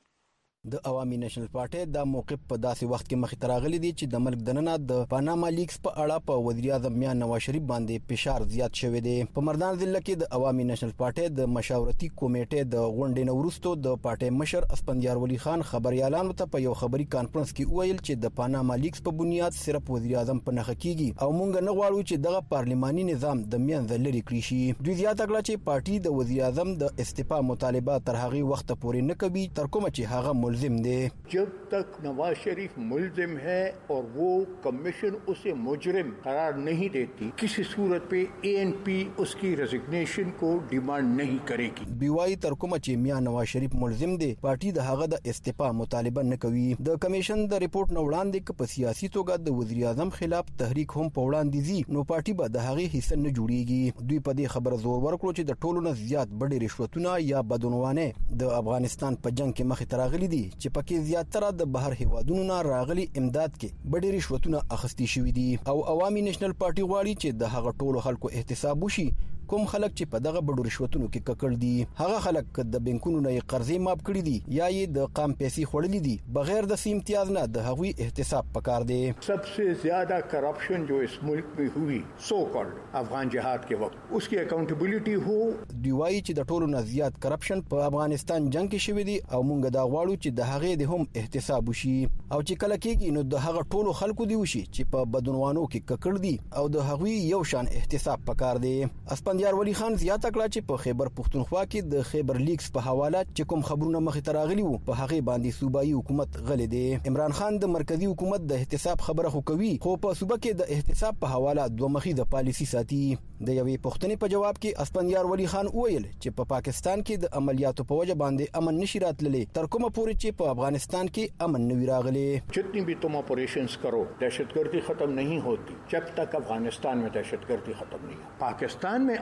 د عوامي نېشنل پارټۍ دا موقف په داسې وخت کې مخې ته راغلی دی چې د ملک دننه د پاناما لیکس په اړه په وزیر اعظم میاں نواز شریف باندې فشار زیات شوی دی. په مردان ضلع کې د عوامي نېشنل پارټۍ د مشاورتي کمیټې د غونډې نه وروسته د پارټۍ مشر اسفندیار ولی خان خبريالانو ته په یو خبري کانفرنس کې ویل چې د پاناما لیکس په بنیاد صرف وزیر اعظم په نخښه کیږي او مونږ نه غواړو چې دغه پارلماني نظام د منځ لري کړی شي. دوی زیاته کړه چې پارټي د وزیر اعظم د استعفا مطالبه تر هغه وخت پورې نه کوي تر کومه چې هغه ملزم دی. जब तक नवाज शरीफ मुल्जिम है और वो कमीशन उसे मुजरिम करार नहीं देती किसी सूरत पे एएनपी उसकी रेजिग्नेशन को डिमांड नहीं करेगी. بیوای تر کومه چې میاں نواز شریف ملزم دی پارټي د هغه د استعفا مطالبه نه کوي. د کمیشن د ریپورت نه وړاندې ک په سیاسي توګه د وزیر اعظم خلاف تحریک هم په وړاندې دي نو پارټي به د هغه حصہ نه جوړیږي. دوی په دې خبره زور ورکړو چې د ټولو نه زیات بډې رشوتونه یا بدعنوانه د افغانستان په جنگ کې مخې ته راغلي دي چې پکې زیاتره د بهر هیوادونو نه راغلي امداد کې بډې رشوتونه اخیستي شوي دي او عوامي نېشنل پارټي غواړي چې د هغه ټولو خلکو احتساب وشي کوم خلک چې په دغه بډو رشوتونو کې ککړ دي. هغه خلک د بانکونو نه قرضې ماف کړي دي یا یې د قام پیسې خوړلې دي بغیر د سیم امتیاز نه د هغوی احتساب پکار دی. सबसे ज्यादा करप्शन जो इस मुल्क में हुई सो कॉल्ड अफगान जिहाद के वक्त उसकी अकाउंटेबिलिटी हो. دوی وایي چې د ټولو نه زیات کرپشن په افغانستان جنگ کې شوی دی او مونږ دا غواړو چې د هغې د هم احتساب وشي او چې کله کېږي نو د هغه ټولو خلکو دی وشي چې په بدعنوانو کې ککړ دي او د هغوی یو شان احتساب پکار دی. اسفندیار ولی خان زیاته کړه چې په خیبر پښتونخوا کې د خیبر لیکس په حواله چې کوم خبرونه مخې ته راغلي وو په هغه باندې صوبایي حکومت غلي دی. عمران خان د مرکزی حکومت د احتساب خبره خو کوي خو په صوبه کې د احتساب په حواله دوه مخي د پالیسی ساتي. د یوې پښتنې په جواب کې اسفندیار ولی خان وویل چې په پا پاکستان کې د عملیاتو په وجه باندې امن نشي راتللی تر کومه پورې چې په افغانستان کې امن نه وي راغلی. जितनी भी तुम ऑपरेशंस करो दहशतगर्दी खत्म नहीं होती जब तक अफगानिस्तान में दहशतगर्दी खत्म नहीं हो. पाकिस्तान में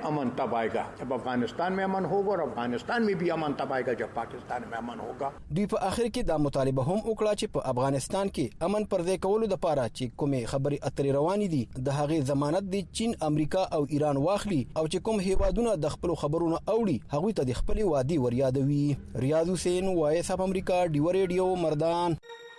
अमन तब आएगा जब अफगानिस्तान में अमन होगा और अफगानिस्तान में भी अमन तब आएगा जब पाकिस्तान में अमन होगा। دوی په اخر کې دا مطالبه هم وکړه چې په افغانستان کې امن پر ځای کولو لپاره چې کومې خبرې اترې روانې دي د هغې ضمانت د چین، امریکا او ایران واخلي او چې کوم هیوادونه د خپل خبرونو اوړي هغوی ته د خپل وادي وریادوي. ریاض حسین، وایس اف امریکا، ډیو ریډیو، مردان.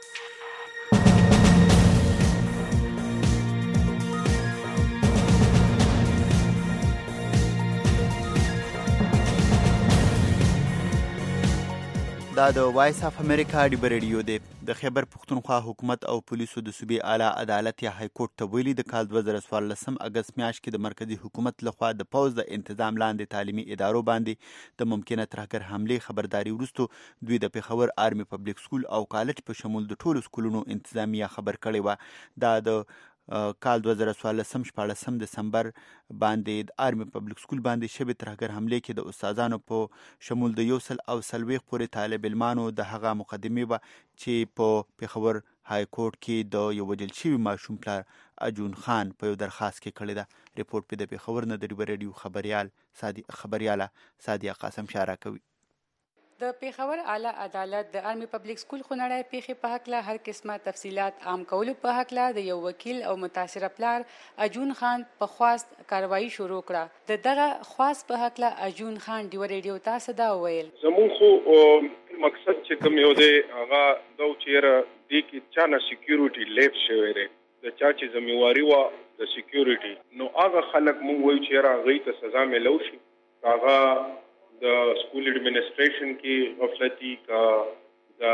دا د وایس اف امریکا ډیو ریډیو دی. د خیبر پښتونخوا حکومت او پولیسو د صوبې اعلی عدالت یا های کورټ ته ویلي د کال دوه زره څوارلسم اګست میاشت کې د مرکزی حکومت لخوا د پوځ د انتظام لاندې تعلیمي ادارو باندې د ممکنه ترهګر حملې خبرداري وروسته دوی د پیښور آرمي پبلک سکول او کالج په شمول د ټولو سکولونو انتظامیه خبر کړی و. دا د کال دوه زره څوارلسم شپاړسم دسمبر باندې د آرمي پبلک سکول باندې شبه ترهګر حملې کې د استادانو په شمول د یو سل او څلوېښت پورې طالب علمانو د هغه مقدمې وه چې په پیښور های کورټ کې د یو وژل شوي ماشوم پلار اجون خان په یو درخواست کې کړې ده. ریپورټ په د پیښور نه د ډیو ریډیو خبریال خبریاله سادیه قاسم شاره کوي. د پیښور اعلی عدالت د آرمي پبلک سکول خونړی پیښې په هکله هر قسمه تفصیلات عام کولو په هکله د یو وکیل او متاثره پلار اجون خان په خواست کاروایی شروع کړه. د دغه خواست په هکله اجون خان ډیو ریډیو تاسو دا ویل. زمون خو مقصد چې کوم یو دی هغه دا چیرې د کی چانه سکیورټي لیف شوی دی د چا چې ذمہواری وا د سکیورټي نو هغه خلک مونږ وایو چې را غي ته سزا ملو شي. هغه د سکول ایڈمنسٹریشن کی غفلتی کا د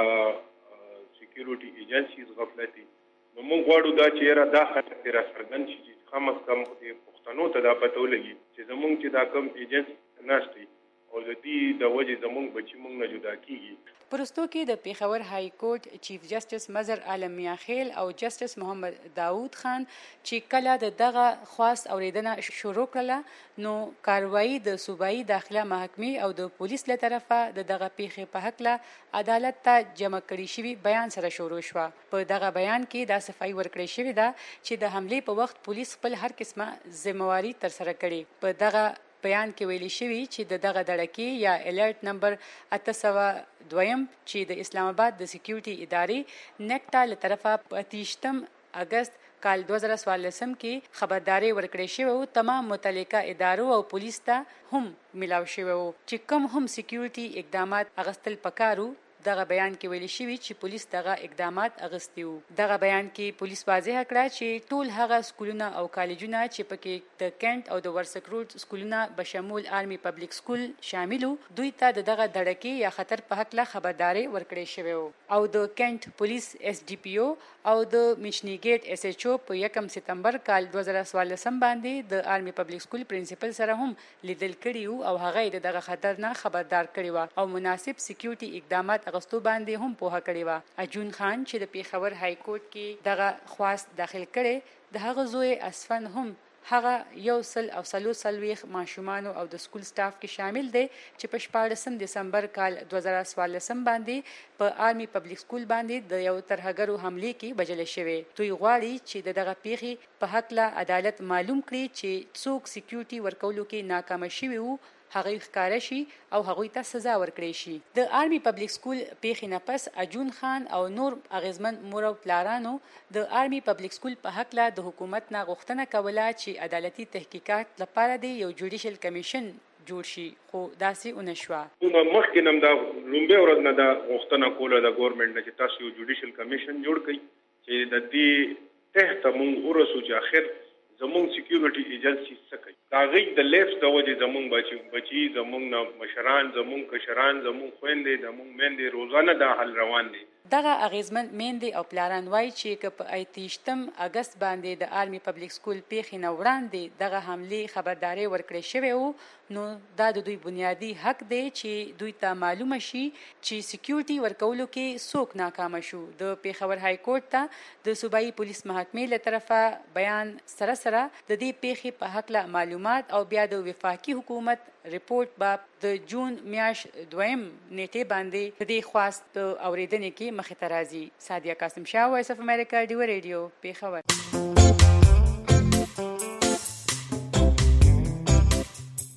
سکیورټي ایجنسیز غفلتی نو موږ غواړو دا چې را دا خطر را څرګند شي چې خامخ کم د پښتنو ته دا پته ولګي چې زمونږ چې دا کم ایجنسی ناشتي او د دې د وجې زمونږ بچي مونږ نه جدا کیږي. پرستو کې د پیښور های کورټ چیف جسټس مظهر عالم میاخیل او جسټس محمد داوود خان چې کله د دغه خواست اوریدنه شروع کړله نو کاروایی د صوبایي داخله محکمې او د پولیس له طرفه د دغه پیښې په هکله عدالت ته جمع کړي شوی بیان سره شروع شو. په دغه بیان کې دا صفائی ورکړی شوی ده چې د حملې په وخت پولیس خپل هر قسمه ذمہواری تر سره کړي. په دغه بیان کې ویلي شوی چې د دغه دړکې یا الرټ نمبر اته سوه دویم چې د اسلام آباد د سکیورټي ادارې نیکټا له طرفه په اتیشتم اگست کال دوه زره څوارلسم کې خبرداري ورکړې شوی او تمام متعلقه ادارو او پولیس ته هم ملاو شوی چې کوم هم سکیورټي اقدامات اغستل پکارو. دغه بیان کې ویل شوی چې پولیس دغه اقدامات اغستي وو. دغه بیان کې پولیس واضح کړه چې ټول هغه سکولونه او کالجونه چې پکې د کینټ او د ورسک روډ سکولونه بشمول آرمي پبلک سکول شامل وو دوی ته دغه دړکې یا خطر په حق خبرداري ورکړې شوی وو. او د کینټ پولیس اس ډي پی او او د میشنیګیټ اس ایچ او په یکم سپتمبر کال دوه زره څوارلسم باندې د آرمي پبلک سکول پرنسپل سره هم لیدل کړي او هغه دغه خطر نه خبردار کړي وو او مناسب سکیورټي اقدامات اغستو باندې هم پوهه کړې وه. اجون خان چې د پیښور های کورټ کې دغه خواست داخل کړي د هغه زوی اسفن هم هغه یو سل او څلور څلوېښت ماشومانو او د سکول سټاف کې شامل دی چې په شپاړسم دسمبر کال دوه زره څوارلسم باندې په آرمي پبلک سکول باندې د یو ترهګرو حملې کې بجلی شوی. دوی غواړي چې د دغه پیښې په هکله عدالت معلوم کړي چې څوک سکیورټي ورکولو کې ناکام شوي وو هغه ښکاره شي او هغوی ته سزا ورکړي شي. د آرمي پبلک سکول پیښې نه پس اجون خان او نور اغیزمن مور او پلارانو د آرمي پبلک سکول په هکله د حکومت نه غوښتنه کوله چې عدالتي تحقیقات لپاره د یو جوډیشل کمیشن جوړ شي خو داسې ونه شوه. مخکې نم دا لومبه ورځ نه دا غوښتنه کوله د ګورنمنت نه چې تاسو یو جوډیشل کمیشن جوړ کړئ چې د دې تحت مونږ ورسو چې اخر زمونږ سکیورټي ایجنسی څه کوي. دا غي د لیفټ د وجې زمونږ بچي بچي زمونږ مشران زمونږ کشران زمونږ خويندې زمونږ میندې روزانه دا حل روان دي. دغه اغیزمن میندې او پلاران وایي چې که په ایتیشتم اگست باندې د آرمي پبلک سکول پیښې نه وړاندې دغه حملې خبرداري ورکړې شوې وو نو دا د دوی بنیادی حق دی چې دوی ته معلومه شي چې سکیورټي ورکولو کې څوک ناکام شو. د پیښور های کورټ ته د صوبایي پولیس محکمې له طرفه بیان سره سره د دې پیښې په حق معلومات او بیا د وفاقي حکومت ریپورت با د جون میاش دویم نیټه باندې د دې خواست اوریدنې کې مخې ته راځي. سادیه قاسم شاه، وایس اف امریکا، ډیو ریډیو، پیښور.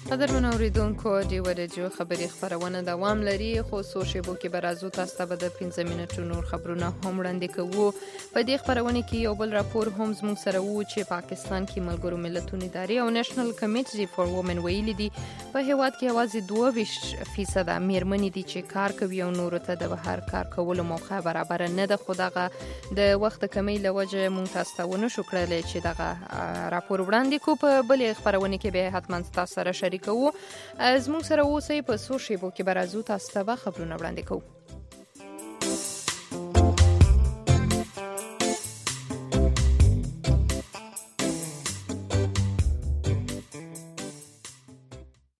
قدرمن اوریدونکو ډیو رادیو خبري خبرونه دوام لري خو څو شیبو کې به راځو تاسو ته د پنځه منټو نور خبرونه هم وړاندې کوو. په دې خبرونه کې یو بل راپور هم زموږ سره وو چې پاکستان کې ملګرو ملتونو ادارې او نېشنل کمیټي فور وومن ویلي دي په هیواد کې یوازې دوه ویشت فیصد میرمنې دي چې کار کوي او نورو ته د بهر کار کولو موقع برابر نه ده. خو دغه د وخت کمی له وجه مونږ تاسو ته ونه شو کړلی چې دغه راپور وړاندې کو. په بلې خبرونه کې به حتما تاسو سره شریک کوو. زموږ سره اوسئ، په څو شیبو کې به راځو تاسو ته به خبرونه وړاندې کوو.